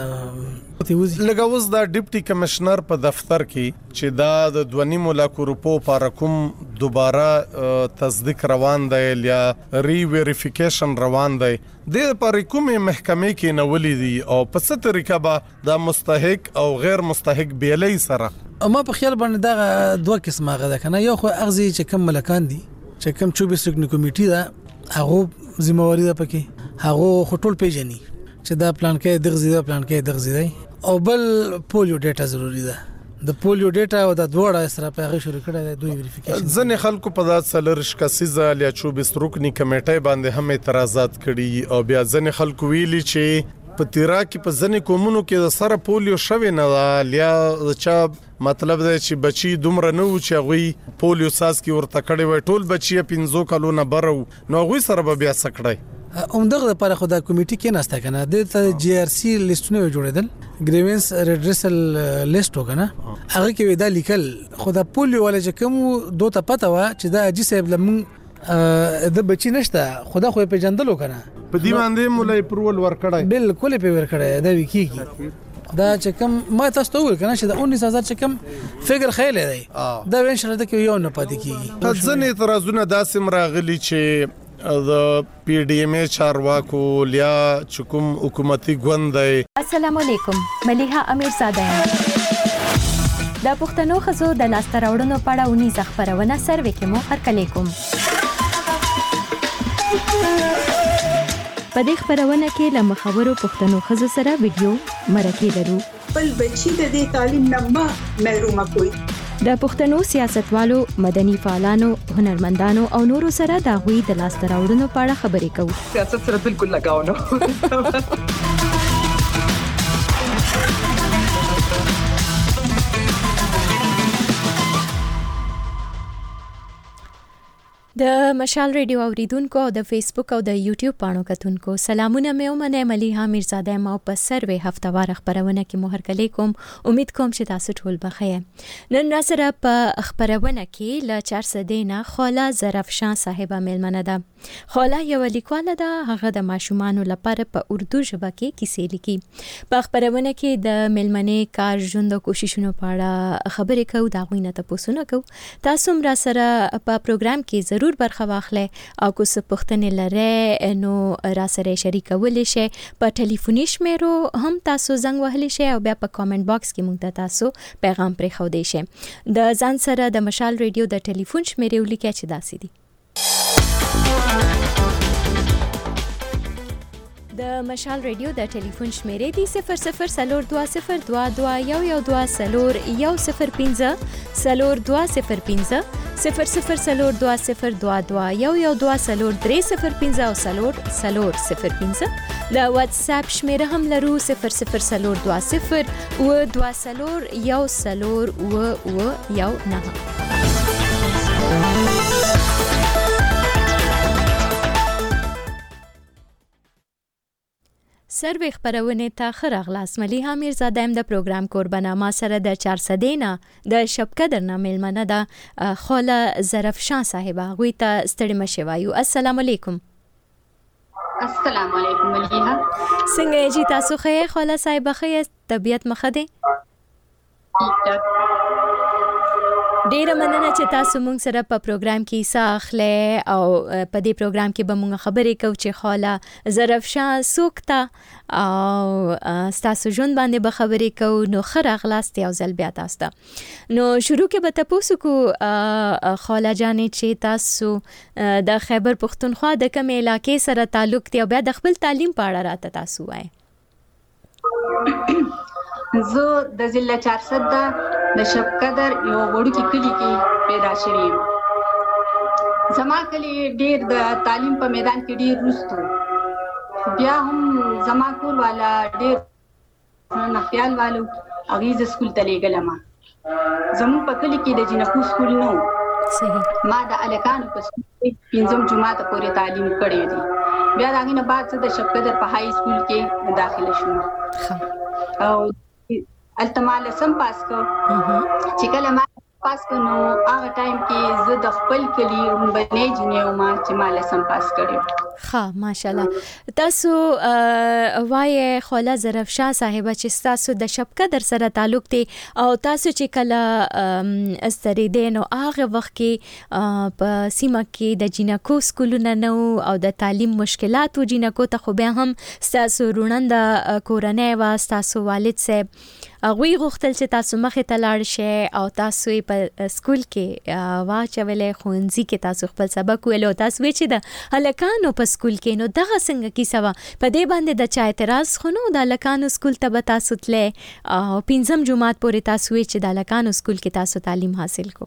[SPEAKER 3] لګاوز دا ډیپټي کمشنر په دفتر کې چې دا د دوه نیمو لکو روپو پر کوم دوباره تصدیق روان دی یا ری ویریفیکیشن روان دی د پر کومه محکمه کې نولې دي او په څه طریقه به دا مستحق او غیر مستحق بیلې سره
[SPEAKER 15] ما په خیال باندې دا دوه قسمه غدا کنه یو خو اغزي چې کم ملکان دي چې کوم چوبیس رکنی کمیټه دا هغه ذمہواری ده پکې هغه خټول پیژني چې دا پلان کې دغزي دا پلان کې دغزي دی او بل پولیو ډیټا ضروری ده د پولیو ډیټا او د دوړه سره په هغه شروع کړه دوی ویریفیکیشن
[SPEAKER 3] ځنې خلکو په دات سلرش کسیزه یا چوبیس رکنی کمیټه باندې هم اعتراضات کړي او بیا ځنې خلکو ویلي چې په تیرا کې په ځنې کومونو کې د سره پولیو شوی نه یا چا مطلب دا چې بچي دومره نه و چې غوي پولیو ساس کې ورته کړي وي ټول بچي پنځو کالو نه برو نو غوي سره به بیا سکړای
[SPEAKER 15] اومدغه لپاره خدای کمیټه کې نهسته کنه د جی آر سی لیستونه جوړیدل ګریوینس ریډریسل لیست وکنه هغه کې دا لیکل خدای پولیو ولا چې کوم دوه ته پته و چې دا اجي صاحب لمن د بچی نشته خدا خو په جندلو کنه
[SPEAKER 3] په دې باندې مولای پرول ور کړای
[SPEAKER 15] بالکل په ور کړای دا وکیږي دا چې کوم ما تاسو ته ویل کنه چې دا انیس هزار چې کوم فګر خیال دی دا وین شرط کې یو نه پاتې کیږي
[SPEAKER 3] ځنې اعتراضونه داسې مراغلي چې د پی ډی ایم ای چارواکو لیا چکم حکومتي ګوند دی
[SPEAKER 16] السلام علیکم ملیحه امیر زاده د پښتنو ښځو د لاسته راوړنو په اړه اونیزه خپرونه سروې کې مو هرکلی کوم. په دې خپرونه کې له مخورو پښتنو ښځو سره ویډیو مرکې لرو.
[SPEAKER 17] بل بچی د دې تعلیم نه ما محرومه کوي.
[SPEAKER 16] د پښتنو سیاستوالو، مدني فعالانو، هنرمندانو او نورو سره د هغوی د لاسته راوړنو په اړه خبرې کوو.
[SPEAKER 17] سیاست سره بالکل لګاو نه.
[SPEAKER 16] د مشال ریډیو اوریدونکو او د فیسبوک او د یوټیوب پاڼو کتونکو سلامونه مې ومنه. ملیحه میرزاده ما په سروې هفتهواره خبرونه کې مو هرکلی کوم. امید کوم چې تاسو ټول بخیر. نن را سره په خبرونه کې له چارسدې نه خوله ظرفشان صاحبه میلمنه ده. خوله یوه لیکواله ده. هغه د ماشومانو لپاره په اردو ژبه کې کیسې لیکي. په خبرونه کې د میلمنې کار، ژوند او کوششونو په اړه خبرې کوو. د هغوی نه تپوسونه کوو. تاسو هم را سره په پروګرام کې ضرور ضرور برخه واخلئ او که څه پوښتنې لرئ نو را سره شریکولی شئ. په ټلیفوني شمیرو هم تاسو زنګ وهلی شئ او بیا په کامنټ باکس کې موږ ته تاسو پیغام پرېښودی شئ. د ځان سره د مشال ریډیو د ټلیفون شمیرې ولیکئ چې داسې دي: د مشال ریډیو د ټلیفون شمیرې دي صفر صفر څلور دوه صفر دوه دوه یو یو دوه څلور یو صفر پنځه څلور دوه صفر پنځه صفر صفر څلور دوه صفر دوه دوه یو یو دوه څلور درې صفر پنځه او څلور څلور صفر پنځه. د واتس اپ شمیره هم لرو صفر صفر څلور دوه صفر اوه دوه څلور یو څلور اوه اوه یو نهه. سروې خپرونې ته ښه راغلاست. ملیحه میرزاده یم د پروګرام کوربنه. ما سره د چارسدې نه د شبقدر نه میلمنه ده خوله ظرفشان صاحبه. هغوی ته ستړي مه شئ وایو. السلام علیکم.
[SPEAKER 18] السلام علیکم ملیحه.
[SPEAKER 16] څنګه یې جی تاسو ښه یې خوله صاحبه؟ ښه یې؟ طبیعت مو ښه دی؟ ډیره مننه چې تاسو مونږ سره په پروګرام کې حصہ اخلئ او په دې پروګرام کې به مونږ خبرې کوو چې خوله ظرفشان څوک ته او ستاسو ژوند باندې به خبرې کوو. نو ښه راغلاست یو ځل بیا تاسو ته. نو شروع کې به تپوس وکړو خوله جانې چې تاسو د خیبر پښتونخوا د کومې علاقې سره تعلق دی او بیا د خپل تعلیم په اړه راته تاسو وایئ.
[SPEAKER 18] زه د ضلع چارسد د شبقدر یو وړوکي کلي کې پیدا شوې یم. زما کلي ډېر د تعلیم په میدان کې ډېر وروسته، بیا هم زما کور والا ډېر نخیال والو هغوی زه سکول ته لېږلم. زموږ په کلي کې د جنکو سکول نه و. ما د هلکانو په سکول کې پنځم جماعته پورې تعلیم کړی دی. بیا د هغې نه بعد زه د شبقدر په های سکول کې داخله شوم او هلته ما لسم پاس کړ. چې کله ما پاس کړ نو هغه ټایم کې زه د خپل کلي لومړنۍ جینۍ وم چې ما لسم پاس کړی.
[SPEAKER 16] ښه ماشاءالله. تاسو وایئ خوله ظرفشان صاحبه چې ستاسو د شبقدر سره تعلق دی او تاسو چې کله استریدې نو هغه وخت کې په سیمه کې د جینکو سکولونه نه وو او د تعلیم مشکلات و جینکو ته. خو بیا هم ستاسو روڼنده کورنۍ وه، ستاسو والد صاحب هغوی غوښتل چې تاسو مخې ته لاړ شئ او تاسو یې په سکول کې واچولی، ښوونځي کې تاسو خپل سبق ویلو. تاسو وایئ چې د هلکانو په سکول کې، نو دغه څنګه کیسه وه؟ په دې باندې د چا اعتراض خو نه و؟ د هلکانو سکول ته به تاسو تلئ او پنځم جماعت پورې تاسو وایئ چې د هلکانو سکول کې تاسو تعلیم حاصل کو.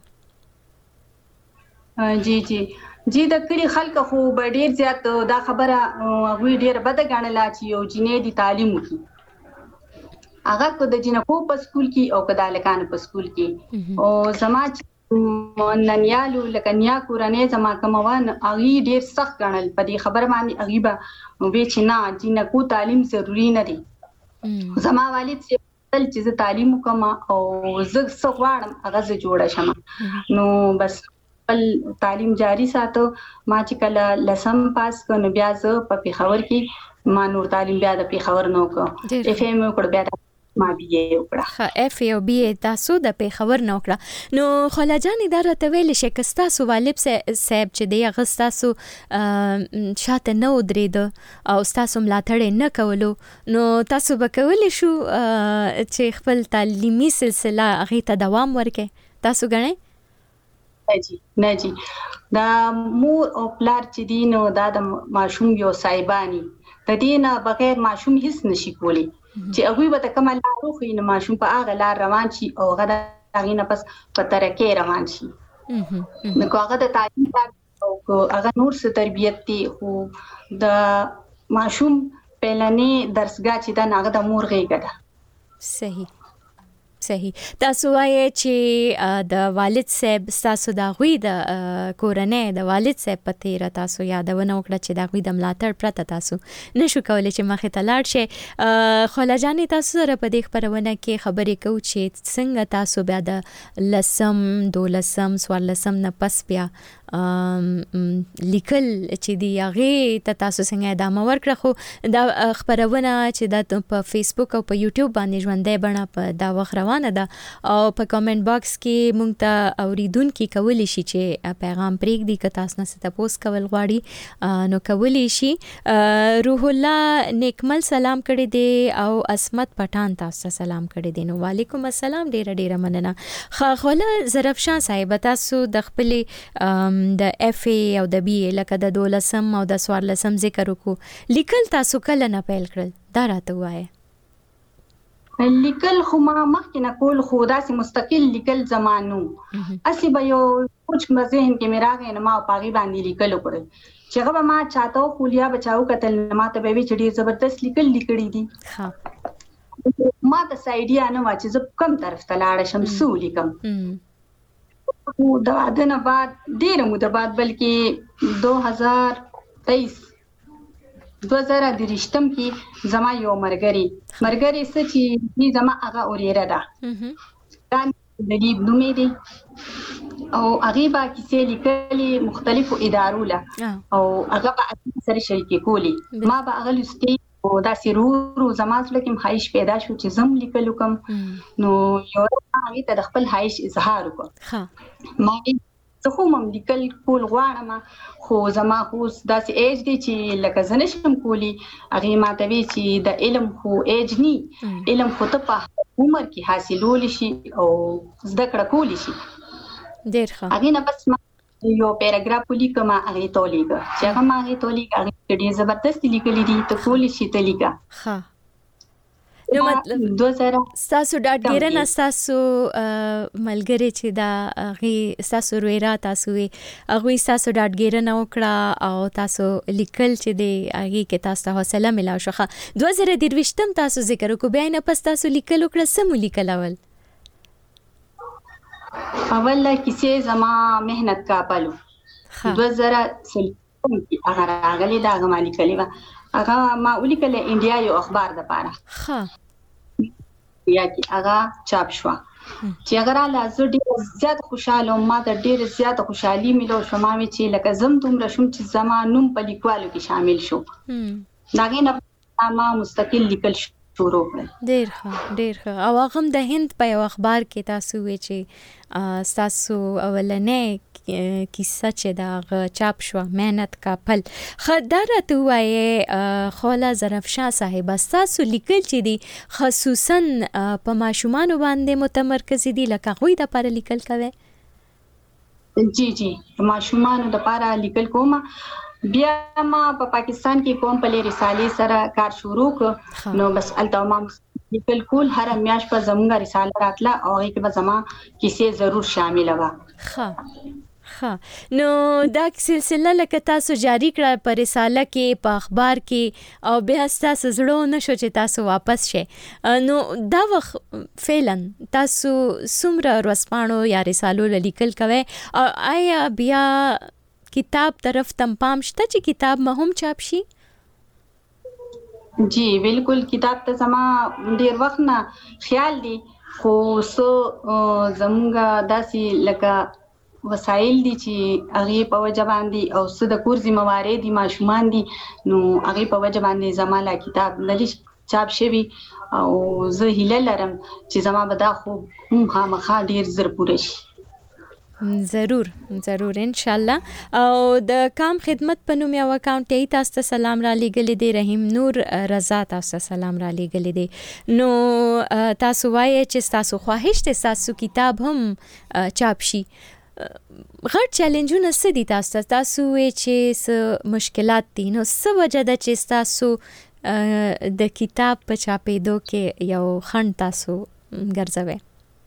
[SPEAKER 18] جی جی جی د کلي خلک خو به ډېر زیات دا خبره هغوی ډېره بده ګڼله چې یو جینۍ دې تعلیم وکړي. هغه که د جنکو په سکول کې او که د هلکانو په سکول کې. او زما چې ننیالو لکه نیا کورنۍ زما کومه وه هغوی ډېر سخت ګڼل په دې خبره باندې. هغوی به وی چې نه جنکو تعلیم ضروري نه دی. زما والد چې غوښتل چې زه تعلیم وکړم او زه څه غواړم هغه زه جوړه شم. نو بس خپل تعلیم جاري ساتو. ما چې کله لسم پاس کړ نو بیا زه په پېښور کې ما نور تعلیم بیا د پېښور نه وکړ. اف ایم وکړ، بیا ما بي وکړه.
[SPEAKER 16] ها اف او بي تاسو د پیښور نه وکړه. نو خلاجان اداره ته ویل شي که تاسو والد صاحب چې دی هغه تاسو شاته نه ودرېد او تاسو ملاتړ نه کولو نو تاسو به کولی شو چې خپل تعلیمي سلسله هغه ته دوام ورکړي؟ تاسو غواړئ؟
[SPEAKER 18] نه جی نه جی دا مور او پلار چې دی نو دا د ماشوم یو صاحبانی د دې نه بغیر ماشوم هیڅ نشي کولی چې هغه به کومه لار خو نه ماشوم په هغه لار روان شي او هغه هغه نه پس په ترکه روان شي. نو هغه د تعلیم او هغه نور څه تربیت دی خو د ماشوم پهلنی درسګه چې دا هغه د مور غېګه ده.
[SPEAKER 16] صحیح صحیح. تاسو وایي چې د والد صاحب تاسو د غوي د کورنۍ د والد صاحب په تیر تاسو یادونه وکړه چې د غوي د ملاتړ پرته تاسو نشو کولای چې مخې ته لاړ شئ. خلاجان تاسو سره په دې خبرونه کې خبرې کوو چې څنګه تاسو بیا د لسم دولسم څوارلسم نه پس بیا لیکل چې دی هغه ته تاسو څنګه ادامه ورکړه. خو دا خبرونه چې د په فیسبوک او په یوټیوب باندې ژوندۍ بڼه په دا وخت روانه ده او په کامنټ باکس کې مونږ ته اوریدونکو کولی شي چې پیغام پرېږدي که تاسو نه څه تاسو کول غواړي نو کولی شي. روح الله نیکمل سلام کړی دی او اسمت پټان تاسو سلام کړی دی. نو وعلیکم السلام ډیره ډیره مننه. خاله ظرفشاه صاحب تاسو د خپل د اف ای او د بی ای لکه د دولسم او د څوارلسم ذکر وکړو لیکل تاسو کله نه پیل کړل دا راته وایي؟
[SPEAKER 18] لیکل خو ما مخکې نه کول خو داسې مستقل لیکل زمانو اسی به یو کچھ مزهن کې مې راغی نه ما پاغي باندې لیکل وکړل چې هغه ما چاته خو لیا بچاو کتل ما ته به وی چې ډیر زبردست لیکل لیکړي دي. ها ما د سایډیا نه ما چې زه کم طرف ته لاړ شم سو لیکم خو د واده نه بعد ډیر موده بعد بلکې دو هزار تیئیس دو زره درشتم کې زما یو مرګري مرګري څه چې زما هغه اوریره ده دا د دې نومې دی او هغه با کیسې لیکلي مختلفو ادارو له او هغه به سره شریکې کولی ما به هغه لستي او دا سرور زما سره کې مخایش پیدا شو چې زم لیکلو کوم نو یو هغه ته د خپل حایش اظهار وکړ. ها ما زه خو مم لیکل کول غواړم خو زما خو داسې ایج دی چې لکه زه نشم کولی هغه ما ته وی چې د علم خو ایج نی علم خو ته په عمر کې حاصلول شي او زده کړه کولی شي.
[SPEAKER 16] ډیر ښه.
[SPEAKER 18] هغه نه بس ما یو پیراګراف لیکم هغه تولیګه چې هغه ما هغه تولیګه هغه ډیر زبردست لیکلي دي ته کولی شي ته لیکه.
[SPEAKER 16] ها نو مطلب تاسو ډاډګیرنه تاسو ملګری چې دا غي تاسو رويرا تاسو وي هغه تاسو ډاډګیرنه وکړه او تاسو لیکل چې دی هغه کې تاسو حوصله ملاو شوخه. دوه زره درویشتم تاسو ذکر وکړو بیا نه پس تاسو لیکل وکړه سم لیکل اول
[SPEAKER 18] اول کیسه زما مهنت کا پلو دوه زره سلم کې هغه راغلی دا هغه مالي کلیوه هغه ما ولیکل انډیا یو اخبار د پاره
[SPEAKER 16] ها
[SPEAKER 18] یا کی هغه چاپ شو چې هغه را لازم ډیر زیات خوشاله ما د ډیر زیات خوشحالي ملو شمه چې لکه زم دوم رشم چې زمانوم په لیکوالو کې شامل شو داغه نه ما مستقل لیکل شروع کړ.
[SPEAKER 16] ډیر ښه ډیر ښه. او هغه د هند په یو اخبار کې تاسو وی چې تاسو اولنې کیسه چې دا چاپ شو مهنت کا پل خداره تو وایي خوله ظرفشاه صاحب تاسو لیکل چې دي خصوصا په ماشومان باندې متمرکز دي لکه غوي د پر لیکل کوي؟
[SPEAKER 18] جی جی ماشومان د پر لیکل کوم بیا ما په پاکستان کې کوم په رسالې سره کار شروع ک نو بس الته ما لیکل کول هر میاش په زموږه رساله راتله او هغه کې به زما کیسې ضرور شامل و.
[SPEAKER 16] ها ها نو دا سلسله لکه تاسو جاری کړه په رساله کې په اخبار کې او بیا تاسو زړه نشو چې تاسو واپس شئ نو دا وخت فعلا تاسو سمره ورسپانو یا رسالو لیکل کوي او آیا بیا کتاب طرف تم پام شته چې کتاب مهم چاپ شي؟
[SPEAKER 18] جی بالکل کتاب ته زما ډیر وخت نه خیال دی خو سو زمونږه داسي لکه وسایل دي چې هغه په وجه باندې او څه د کور ذمہواری دي ماشومان دي نو هغه په وجه باندې زماله کتاب نه چاپ شوی او زه هیله لرم چې زما به دا خوب هم خامخا ډیر زر پوره شي.
[SPEAKER 16] ضرور ضرور ان شاء الله. او د کام خدمت په نوم یو اکاونټ ای تاسو ته سلام را لېږلی دی، رحیم نور رضا تاسو ته سلام را لېږلی دی. نو تاسو وایي چې تاسو خواهش ته تاسو کتاب هم چاپ شي. غټ چیلنجونه څه دي تاسو ته؟ تاسو وایي چې څه مشکلات دي، نو څه وجه ده چې تاسو د کتاب په چاپېدو کې یو خنډ تاسو ګرځوئ؟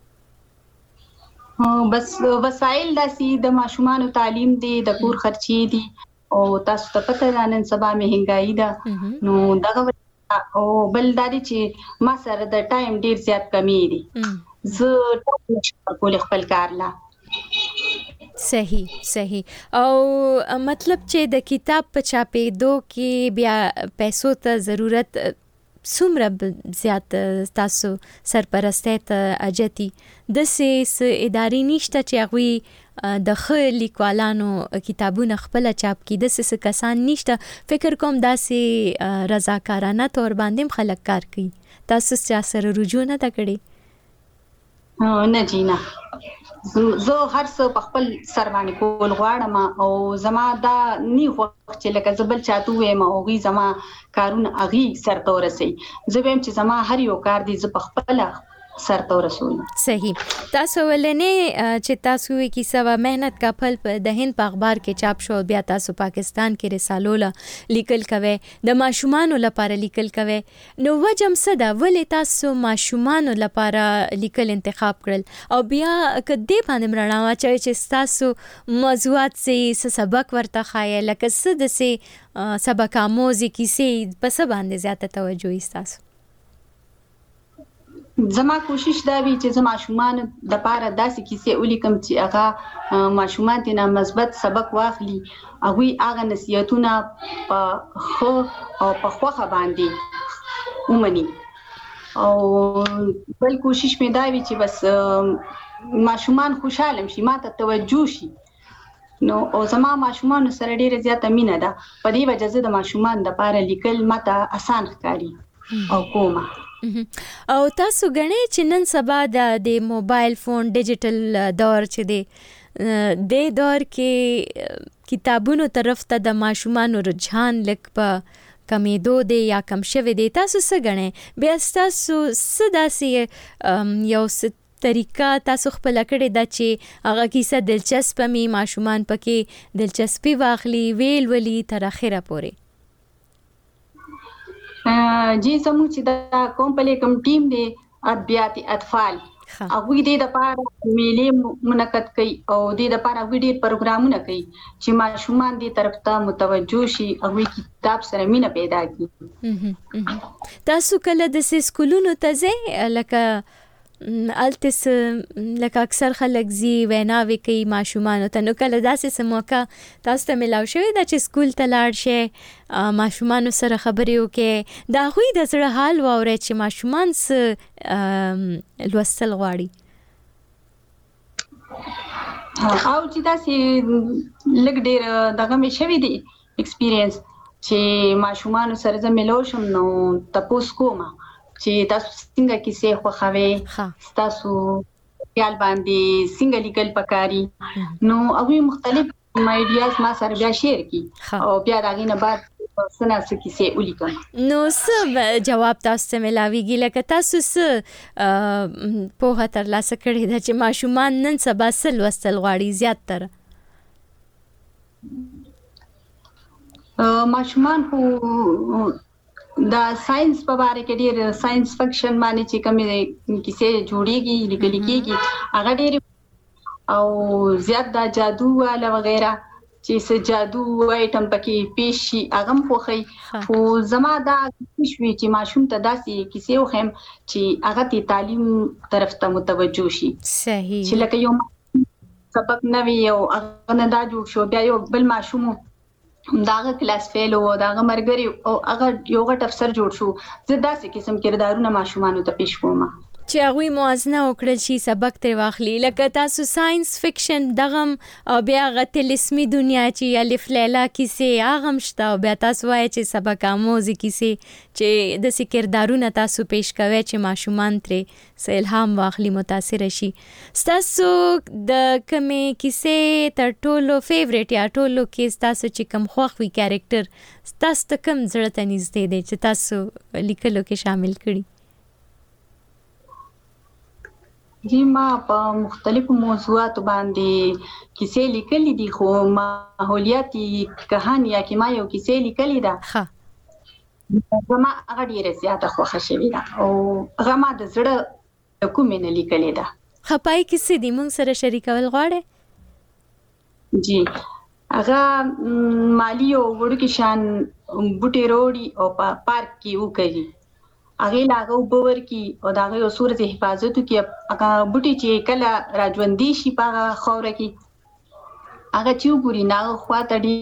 [SPEAKER 18] بس وسایل داسې د ماشومانو تعلیم دی، د کور خرچې دي، او تاسو ته پته ده نن سبا مهنګایي ده. نو دغه او بل دا دی چې ما سره د ټایم ډیر زیات کمی دی، زه ټایم نشم کولی خپل کار لا.
[SPEAKER 16] صحیح صحیح. او مطلب چې د کتاب په چاپېدو کې بیا پیسو ته ضرورت څومره زیات تاسو سرپرستی ته اجتي؟ داسې ادارې نشته چې هغوی د ښه لیکوالانو کتابونه خپله چاپ کړي؟ داسې څه کسان نشته؟ فکر کوم داسې رضاکارانه طور باندې هم خلک کار کوي. تاسو چا سره رجوع نه ده کړې؟
[SPEAKER 18] نه جی نه، زه هر څه په خپل سر باندې کول غواړم، او زما دا نی خوښ چې لکه زه بل چاته ووایم او هغوی زما کارونه هغې سرته ورسوي. زه وایم چې زما هر یو کار دی زه په خپله سرته ورسوم.
[SPEAKER 16] صحیح. تاسو ولنې چې تاسو وی کیسه و مهنت کا پھل د هند په اخبار کې چاپ شو، بیا تاسو پاکستان کې رسالو له لیکل کوي، د ماشومانو لپاره لیکل کوي. نو وجم څه ده ولې تاسو ماشومانو لپاره لیکل انتخاب کړل؟ او بیا کدی باندې مرنا واچوي چې تاسو موضوعات سه سبق ورته خایې، لکه څه د سه سبق آموزي کیسې په څه باندې زیاته توجه یې تاسو؟
[SPEAKER 18] زما کوشش دا وی چې زما ماشومان د پاره داسې کیسې ولیکم چې هغه ماشومان تینا مثبت سبق واخلي، هغه هغه نصیحتونه په خو او په خوخه باندې ومني. او بل کوشش مې دا وی چې بس ماشومان خوشاله شي، ماته توجه شي. نو او زما ماشومان سره ډیره زیاته مینه ده، په دې وجه زه د ماشومان د پاره لیکل ماته آسان ښکاري او کومه.
[SPEAKER 16] او تاسو غنئ چې نن سبا د موبایل فون ډیجیټل دور چې دی، د دور کې کتابونو طرف ته د ماشومانو رجحان لږ په کمیدو دی یا کم شوی دی، تاسو څه غنئ؟ بیا تاسو څه داسې یو څه طریقه تاسو خپله کړې ده چې هغه کیسه دلچسپه می ماشومان پکې دلچسپي واخلي، ویل ولي تر اخره پورې؟
[SPEAKER 18] جی زموږ چې دا کوم په لیکم ټیم دی ادبیات اطفال، هغوی دې د پاره میلې منعقد کوي او دې د پاره هغوی ډېر پروګرامونه کوي چې ماشومان دې طرف ته متوجه شي، هغوی کتاب سره مینه پیدا کړي.
[SPEAKER 16] تاسو کله داسې سکولونو ته ځئ لکه التس لکه اکثر خلک زی ویناوي کوي ماشومانو ته، نو کله داسې څه موقع تاسو ته ملاو شوی ده چې سکول ته لاړ شئ، ماشومانو سره خبرې وکړئ، د هغوی د زړه حال واورئ چې ماشومان څه لوستل غواړي؟
[SPEAKER 18] او چې داسې لږ ډېر دغه مې شوی دی ایکسپیرینس چې ماشومانو سره زه ملاو شم، نو تپوس کوم چې تاسو څنګه کیسې خوښوئ، تاسو خیال باندې څنګه لیکل پکاري. نو هغوی مختلف آیډیاز ما سره بیا شیر کی او بیا د هغې نه بعد څه نه څه کیسې ولیکم.
[SPEAKER 16] نو څه جواب تاسو ته ملاویږي؟ لکه تاسو څه پوهه ترلاسه کړې ده چې ماشومان نن سبا څه لوستل غواړي زیاتره؟
[SPEAKER 18] ماشومان خو د ساينس په اړه کې ډېر ساينس فکشن باندې چې کومې کیسې جوړيږي لیکل کېږي هغه ډېر او زیات د جادو والا وغیرہ چې څه جادو وایټم پکې پیش شي هغه مو خوښي. خو زما دا کوشش وی چې ماشوم ته داسې کیسې وخم چې هغه ته تعلیم طرف ته متوجه شي.
[SPEAKER 16] صحیح.
[SPEAKER 18] چې لکه یو سبق نوی او هغه نه دا جوړ شو بیا یو بل ماشوم داغه کلاس فیل او داغه مرګري او هغه یو غټ افسر جوړ شو، زه داسې قسم کردارونه ماشومانو ته پیش کوم.
[SPEAKER 16] چې هغوی موازنه وکړل شي سبق ترې واخلي. لکه تاسو ساينس فکشن دغم او بیا هغه طلسمي دنیا چې الف لیلا کیسې هغه هم شته او بیا تاسو وایئ چې سبق آموزې کیسې چې داسې کردارونه تاسو پیش کوئ چې ماشومان ترې څه الهام واخلي، متاثره شي. ستاسو د کومې کیسې تر ټولو فیورټ یا ټولو کې ستاسو چې کوم خوښ وي کیریکټر ستاسو ته کوم زړه ته نږدې دی چې تاسو لیکلو کې شامل کړي؟
[SPEAKER 18] جی ما په مختلفو موضوعاتو باندې کیسې لیکلې دي، خو ماحولیاتي کهانی یا کې ما یو کیسې لیکلې ده ښه زما هغه ډېره زیاته خوښه شوې ده او هغه ما د زړه د کومې نه لیکلې ده.
[SPEAKER 16] ښه پای کیسې دي موږ سره شریکول غواړئ؟
[SPEAKER 18] جی هغه مالی او وړوکي شان بوټي روړي او په پارک کې وکړي، هغه لاغه وبور کی او داغه یو صورت حفاظت کی هغه بوټي چې کله راځوندي شي په خوره کی هغه چې وګوري ناغه خواته دی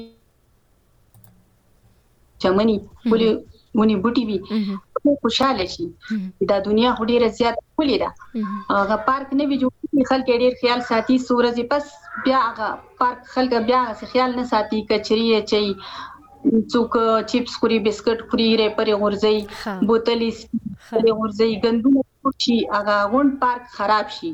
[SPEAKER 18] چمنی ولې ونی بوټي وي خوشاله شي. دا دنیا خو ډیره زیات خولي ده، هغه پارک نه وی جوړ خلک ډیر خیال ساتي، سورج پس بیا هغه پارک خلک بیا خیال نه ساتي، کچري چي څوک چیپس خوري، بسکټ خوري، ریپرې غورځي، بوتلې غورځي، ګندونه شي، هغه غون پارک خراب شي.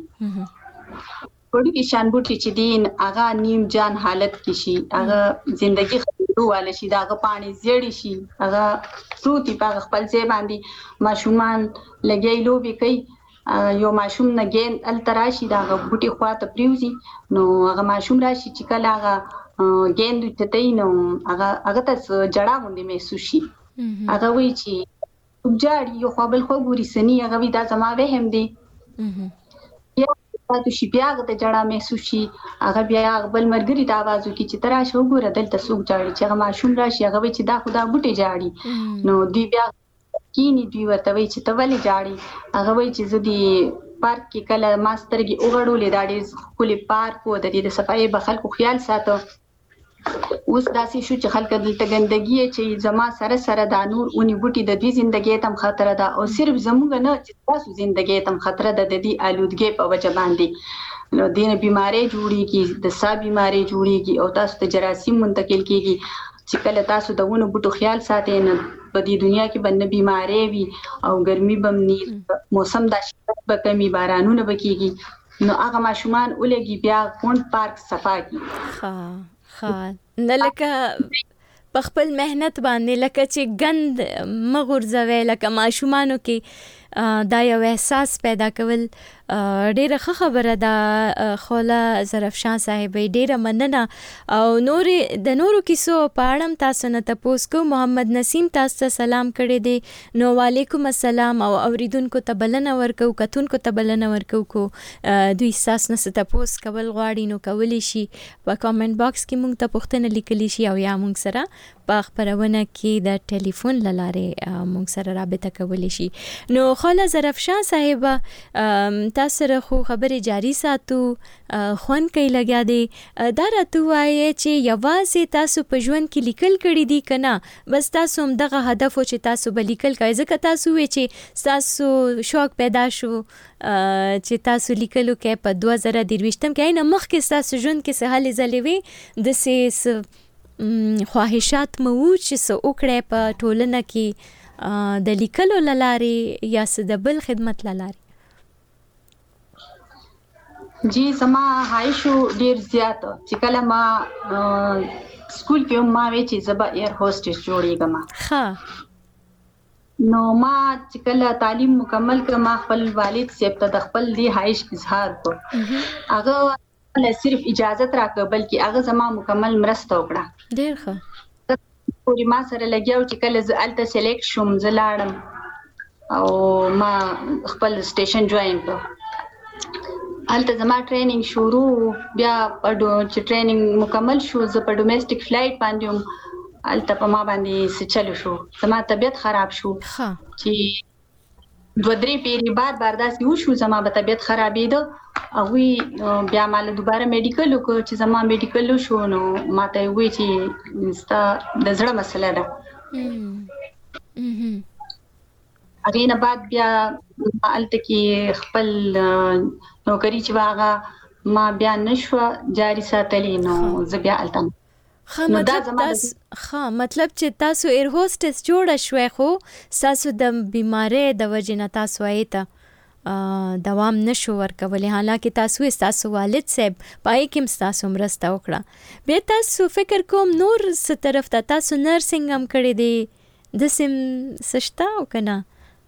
[SPEAKER 18] وړو کې شان بوټي چې دین هغه نیم جان حالت کې شي، هغه ژوندۍ خبرواله شي، داغه پانی زیړی شي، هغه پروتي په خپل ځای باندې ماشومان لګي لوبي کوي، یو ماشوم نه ګین ال تراشي داغه بوټي خواته پریوزي، نو هغه ماشوم راشي چې کله هغه ګین د تینو هغه هغه تاسو جړه غونډې مې سوشي، هغه وی چې جاړي یو خپل خو ګوري سني هغه وی دا زما وهم دي یا تاسو شي بیا د جړه مې سوشي، هغه بیا خپل مرګري د आवाज وکي چې ترا شو ګوره دلته سوق جاړي چې هغه ماشوم راشي هغه وی چې دا خدا بوټي جاړي، نو دی بیا کینی دی ورته وی چې تولی جاړي، هغه وی چې زدي پارک کې کله ماسترګي وګړولې دا ډېر خولي پارک و د دې د صفایي به خلکو خیال ساتو. اوس داسې شو چې خلک دلته ګندګي چې زما سره سره دا نور اونې بوټي د دې ژوندۍ تم خطر ده او صرف زموږ نه چې تاسو ژوندۍ تم خطر ده د دې آلودګي په وجه باندې، نو دینه بیماری جوړیږي، د سا بیماری جوړیږي او تاسو ته جراثیم منتقل کیږي چې کله تاسو د ونو بوټو خیال ساتئ نه په دې دنیا کې باندې بیماری وي او ګرمي بمني، موسم د شتت به کمی بارانونه بکیږي، نو هغه ماشومان ولګي بیا کون پارک صفا کی.
[SPEAKER 16] ها ها نه لکه په خپل مهنت باندې لکه چې ګند مغورځوي، لکه ماشومانو کې دا یو احساس پیدا کول ډیره ښه خبره ده. خوله ظرفشان صاحب ډیره مننه او نور د نورو کیسو په اړه تاسو نه تاسو کو. محمد نسیم تاسو ته سلام کړی دی، نو وعلیکم السلام او اوریدونکو ته بلنه ورکو، کتونکو ته بلنه ورکو کو دوی تاسو نه تاسو کول غواړي نو کولی شي په کامنټ باکس کې مونږ ته پوښتنه لیکلی شي او یا مونږ سره په خبرونه کې د ټلیفون لاره مونږ سره رابطه کولی شي. نو خوله ظرفشان صاحب تاسو سره خو خبرې جاری ساتو، خون کوي لګیا دی، دا راته وایي چې یوازې تاسو په ژوند کې لیکل کړي دي که نه بس تاسو هم دغه هدف و چې تاسو به لیکل کوئ؟ ځکه تاسو وایي چې تاسو شوق پیدا شو چې تاسو لیکلو کې په دوه زره درویشتم کې نه مخکې تاسو ژوند کې څه هلې ځلې وي داسې خواهشات مو و چې څه وکړئ په ټولنه کې د لیکلو له لارې یا څه د بل خدمت له لارې؟
[SPEAKER 18] جی زما هایشو ډیر زیات چې کله ما سکول کې ما وی چې زبا ایر هوسټس جوړیږم، ها نو ما چې کله تعلیم مکمل کړ ما خپل والد صاحب ته د خپل دی هایش اظهار کو، هغه نه صرف اجازه راکړه بلکې هغه زما مکمل مرسته وکړه.
[SPEAKER 16] ډیر ښه
[SPEAKER 18] پوری ما سره لګیاو چې کله ز الته سلیکټ شوم زلاړم او ما خپل سټیشن جوائن کړ، الته زما ټریننګ شروع، بیا په چې ټریننګ مکمل شو زه په ډومېسټک فلایټ باندې هم الته په ما باندې څه چلو شو، زما طبیعت خراب شو چې دوه درې پیری بعد بار داسې وشو زما به طبیعت خرابېده، هغوی بیا ما له دوباره میډیکل وکړو چې زما میډیکل وشو نو ما ته یې وویل چې ستا د زړه مسله ده. هغې نه بعد بیا هلته کې خپل نوکري چې هغه ما بیا نشوه جاري ساتلی نو زه بیا هلته
[SPEAKER 16] ها مطلب تاسو ها مطلب چې تاسو ایر هوسټس جوړه شوي خو تاسو د بیماری د وجې نه تاسو ایته دوام نشو ورکولی حالانکه تاسو تاسو والد صاحب پای کې تاسو مرسته وکړه به تاسو فکر کوم نور څه طرف ته تاسو نرسنګ هم کړی دی د سم سشتا او کنه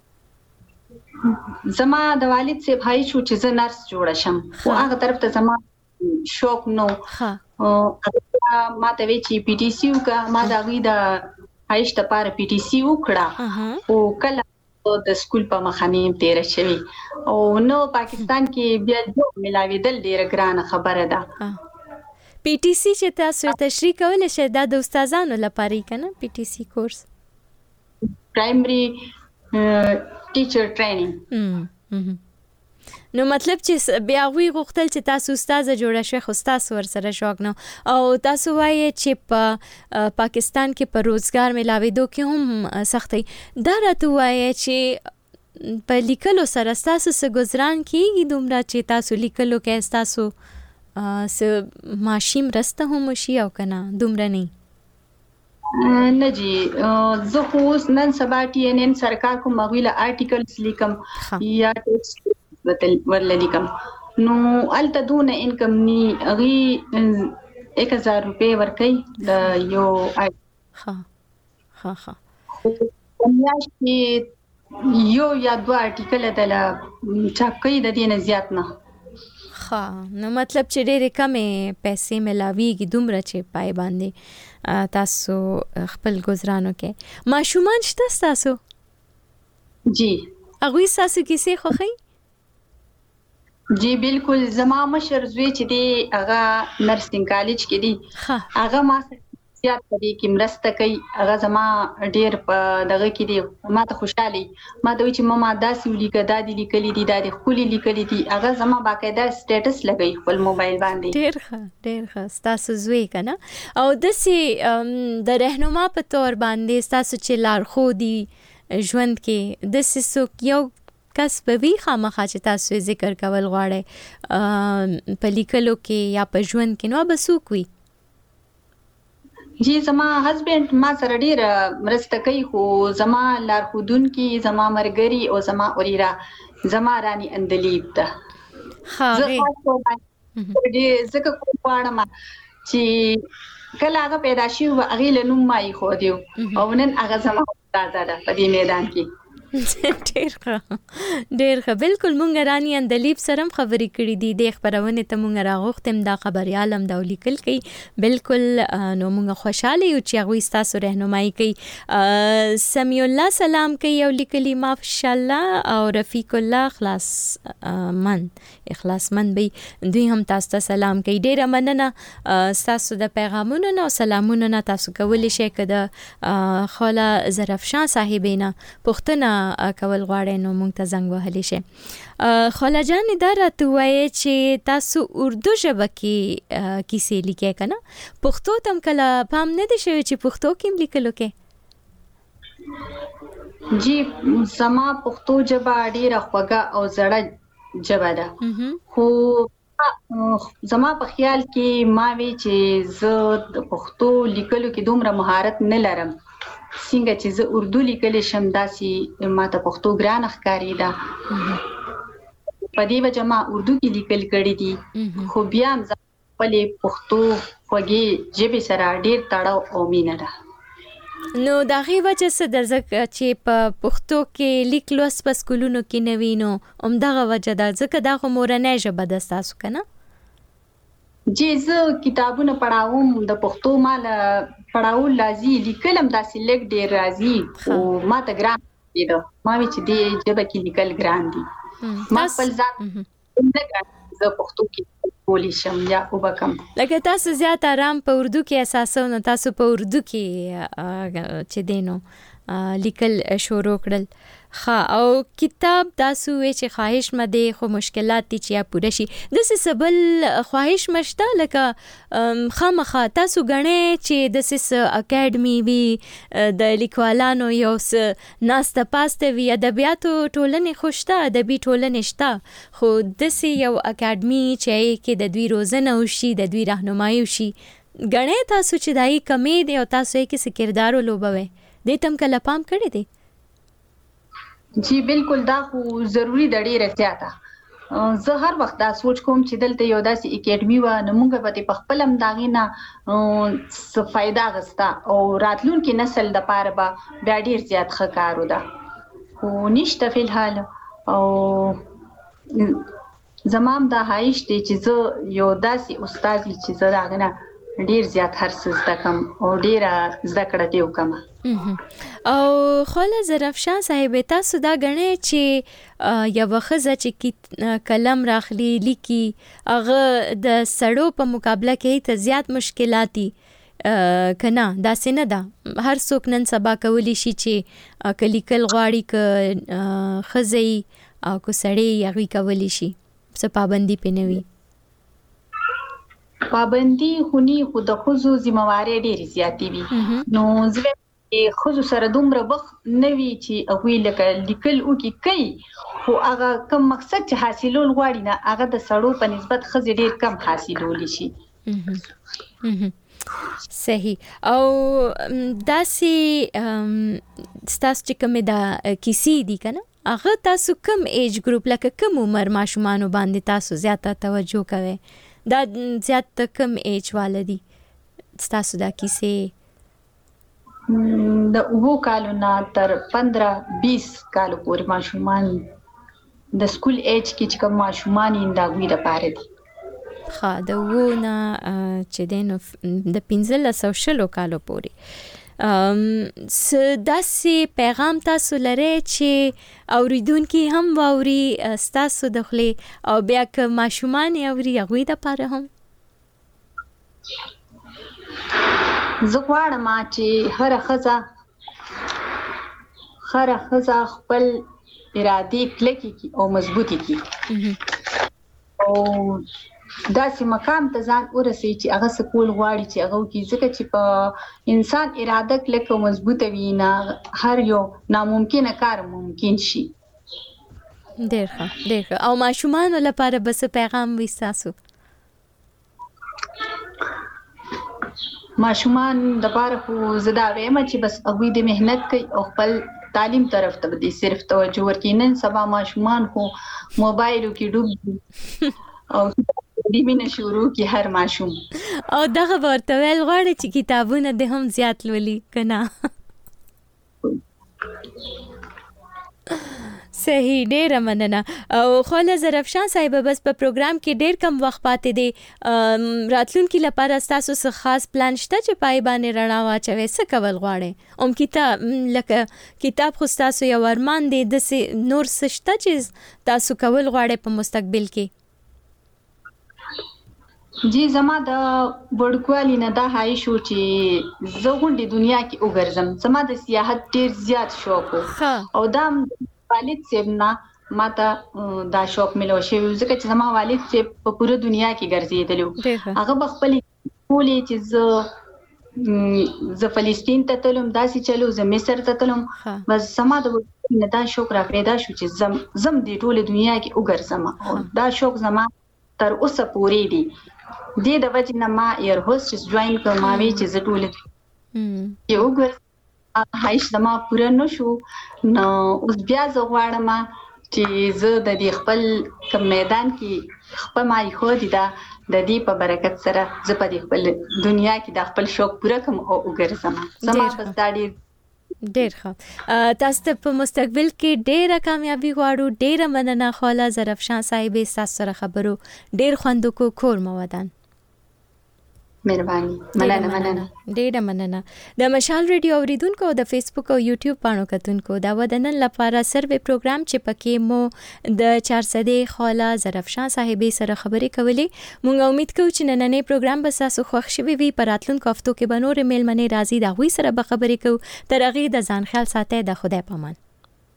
[SPEAKER 18] زما د والد صاحب هاي شو چې زه نرس جوړه شم خو هغه طرف ته زما شوق نو
[SPEAKER 16] ها
[SPEAKER 18] ما ته وی چې پی ټی سی وکا ما دا غي د هایشت لپاره پی ټی سی وکړه او کله د سکول په مخانیم تیر شوی او نو پاکستان کې بیا جو ملاویدل ډیره ګرانه خبره ده
[SPEAKER 16] پی ټی سی چې تاسو تشریح کول شي د استادانو لپاره کنه پی ټی سی کورس
[SPEAKER 18] پرایمری ټیچر ټریننګ
[SPEAKER 16] نو مطلب چې بیا وی غوښتل چې تاسو استاد جوړه شئ خو تاسو ورسره شوق نو او تاسو وایي چې په پاکستان کې په روزګار ملاویدو کې هم سختي دا راته وایي چې په لیکلو سره تاسو سره گزاران کیږي دومره چې تاسو لیکلو کې تاسو س ماشیم رسته هم شي او کنه دومره نه
[SPEAKER 18] نه جی زه خو نن سبا ټي ان ان سرکار کوم مغویله آرټیکلز لیکم یا ټیکسټ ورلدی کم نو الته دونه انکم نی اغي एक हज़ार روپے ورکې د یو
[SPEAKER 16] ها ها ها
[SPEAKER 18] میاش کې یو یا دوه آرټیکل د چاپ کوي د دې نه زیات نه
[SPEAKER 16] ها نو مطلب چې ډېرې کمې پیسې ملاويږي دومره چې پای باندې تاسو خپل گزارانو کې ماشومان شته تاسو
[SPEAKER 18] جی
[SPEAKER 16] هغه تاسو کیسه خوخی
[SPEAKER 18] جی بالکل زما مشر زوی چې دی هغه نرسنګ کالج کې دی هغه ما زیات پدې کې مرسته کوي هغه زما ډیر په دغه کې دی ما ته خوشالي ما ته چې ماما داسې ولیکه دا دی لیکلي دي دا دی خولي لیکلي دي هغه زما باقاعده سټیټس لګي خپل موبایل باندې
[SPEAKER 16] ډیر ښه ډیر ښه تاسو زوی کنه او دسي د رهنما په تور باندې تاسو چې لار خو دی ژوند کې دسي سو یو کس په وی خامخا چې تاسو ذکر کول غواړئ په لیکلو کې یا په ژوند کې نو به څوک وي
[SPEAKER 18] جی زما هسبند ما سره ډیر مرسته کوي خو زما لارښودونکي زما مرګري او زما اوریرا زما رانی اندلیب ده
[SPEAKER 16] ها
[SPEAKER 18] دې زکه کوم چې کله هغه پیدا شي او هغه لنوم مای خو دیو او نن هغه زما استاد ده په دې میدان کې
[SPEAKER 16] ډیر ښه ډیر ښه بالکل مونږ رانی اندلیب سره خبرې کړې دي د خبرونه ته مونږ راغوښتم دا خبريالم دا لیکل کوي بالکل نو مونږ خوشاله یو چې هغه تاسو راهنمایي کوي سمیع الله سلام کوي او لیکلي ماشاءالله او رفیق الله خلاص من اخلاص من به دوی هم تاسو ته سلام کوي ډیره مننه تاسو د پیغامونو او سلامونو نه تاسو کولی شئ کده خاله ظرفشان صاحبینا پښتنه کول غواړئ نو مونږ ته زنګ وهلی شئ خاله جان دا راته وایي چې تاسو اردو ژبه کې کیسې لیکئ کنه پښتو تم کله پام نه دی شوی چې پښتو کې لیکلو کې
[SPEAKER 18] جی زما پښتو ژبه ډیره خوږه او زړه ژبه ده خو زما په خیال کې ما وی چې زه د پښتو لیکلو کې دومره مهارت نه لرم څنګه چې زه اردو لیکل شم داسې ما ته پښتو ګران ښکاري ده په دې وجه ما اردو کې لیکل کړي دي خو بیا هم خپل پښتو خوږې ژبې سره ډېر تړاو او مینه ده
[SPEAKER 16] نو دا غي وجه څه د زکه چې په پښتو کې لیک لوست په سکولونو کې نه وینو همدغه وجه ده ځکه دا خو مورنۍ ژبه ده ستاسو کنه
[SPEAKER 18] جی زه کتابونه پڑھاوم د پښتو مال پڑھاول لازم لیکلم داسې لیک ډیر راځي او ما ته ګران دي ما وی چې دې ژبه کې لیکل ګران دي ما خپل ځان زه پښتو کې کولی شم یا وبکم
[SPEAKER 16] لکه تاسو زیات آرام په اردو کې اساسو نو تاسو په اردو کې چې دینو لیکل شروع کړل ها او کتاب تاسو چې خواهش مده خو مشکلات دي چې پوره شي د څه سبل خواهش مشته لکه خامخا تاسو غنې چې د څه اکیډمي وی د لیکوالانو یو څه ناسته پاسته وی ادبیاتو ټولنې خوشته ادبي ټولنې شته خو د څه یو اکیډمي چې کې د دوی روزنه وشي د دوی راهنمایي وشي غنې تاسو چې دای کمی دی او تاسو یې کې کردار لوبوي د تم کله پام کړی دی
[SPEAKER 18] جی بالکل دا خو ضروری د ډیره زیاته زه هر وخت دا سوچ کوم چې دلته یو داسې اکیډمي و نو موږ به په خپل هم داغې نه څه فایده غستا او راتلونکي نسل د پاره به بیا ډیر زیات ښه کار وده خو نشته فی الحال او زمام دا هایش دی چې زه یو داسې استاد چې زه داغې نه ډیر زیات هر څه زده کوم او ډیره زده کړه دی وکم
[SPEAKER 16] او خاله ظرفشان صاحب تاسو دا غنې چې یو ښځه چې کلم راخلی لیکي هغه د سړو په مقابله کې ته زیات مشکلاتي کنا دا سینه ده هر څوک نن سبا کولی شي چې کلیکل غواړي ک خزي او کو سړی یغي کولی شي څه پابندي پنوي
[SPEAKER 18] پابندي خونی خود خودو ذمہواری ډېری زیاتې وي نو زه خود سره دومره بخ نوي چې هغه لکه لیکل او کې کوي خو هغه کم مقصد چې حاصلول غواړي نه هغه د سړو په نسبت خزي ډېر کم حاصلول شي
[SPEAKER 16] صحیح او داسي ستاسو چې کومه دا کیسې دي کنه هغه تاسو کم ایج ګروپ لکه کم عمر ماشومان باندې تاسو زیاته توجه کوئ دا زیات کم ایج والدي تاسو دا کیسې
[SPEAKER 18] د اوو کالو نه تر پندرہ بیس کالو پورې ماشومان د سکول ایج کې چې کوم ماشومان یې دا غوي د پاره دي
[SPEAKER 16] ها د وو نه چې دینو د پنځلس او شلو کالو پورې ام داسې پیغام تاسو لري چې اوریدونکو هم واوري تاسو دخلي او بیا که ماشومان اوري هغه د پاره هم
[SPEAKER 18] زه غواړم چې هر ښځه هر ښځه خپل ارادي کلکي کی او مضبوطی کی او داسې مقام ته ځان ورسي چې هغه سکول غواړي چې هغه کی ځکه چې په انسان اراده کلک او مضبوطه وي نه هر یو ناممکن کار ممکن شي
[SPEAKER 16] ډېر ښه ډېر ښه او ماشومان لپاره بس پیغام وستاسو
[SPEAKER 18] ماشومان د پاره خو زدا وایم چې بس هغه د مهنت کوي او خپل تعلیم طرف ته دي صرف توجه ورکړي نن سبا ماشومان خو موبایلو کې ډوب او دې مینه شروع کی هر ماشوم
[SPEAKER 16] او دغه ورته ویل غواړي چې کتابونه د هم زیات لولي کنه صحیح ډېر مننه او خاله ظرفشان صاحب بس په پروګرام کې ډېر کم وخت پاتې دی راتلونکي لپاره تاسو څه خاص پلان شته چې پای باندې رڼا واچوي څه کول غواړي اوم کتاب لکه کتاب خو تاسو یو ارمان دی د نور څه شته چې تاسو کول غواړي په مستقبل کې
[SPEAKER 18] جی زما د وړکوالي نه دا هاي شو چې زه غونډې دنیا کې وګرځم زما د سیاحت ډېر زیات شوق او دا والد صاحب نه ماته دا شوق ملو شوی ځکه چې زما والد صاحب په پوره دنیا کې ګرځېدلو هغه بخپل کولې چې زه زه فلسطین ته تلم داسې چلو زه مصر ته تلم بس زما د نه دا شوق راکړی دا شو چې زم زم د ټوله دنیا کې وګرځم دا شوق زما تر اوسه پورې دی دې د وجه نه ما ایر هوستس جوائن کړم ما وی چې زه ټوله یو ګر هیڅ دما پوره نشو نو اوس بیا زه غواړم چې زه د دې خپل کم میدان کې خپل مای خو دي دا د دې په برکت سره زه په دې خپل دنیا کې د خپل شوق پوره کوم او وګرځم زما په ستادي
[SPEAKER 16] ډېر ښه تاسو ته په مستقبل کې ډېره کامیابی غواړو ډېره مننه خاله ظرفشان صاحب تاسو سره خبرو ډېر خوند کو کور مو ودان
[SPEAKER 18] مهرباني مننه مننه
[SPEAKER 16] ډېره مننه د مشال ریډیو اوریدونکو د فیسبوک او یوټیوب پاڼو کتونکو دا ودنن لپاره سروې پروګرام چې پکې مو د چار سده خاله ظرفشان صاحب سره خبرې کولې مونږ امید کوو چې نننې پروګرام به تاسو خوښ شوي وي په راتلونکو هفتو کې به نورې میلمنې راځي د هغوی سره به خبرې کوو تر هغې د ځان خیال ساتئ د خدای په امان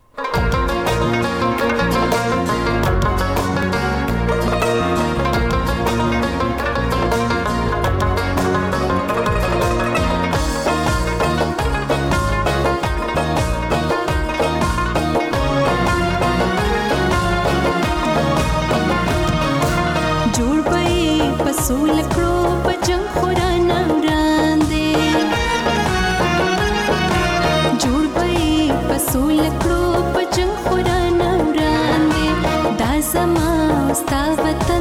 [SPEAKER 19] समा स्ता वतन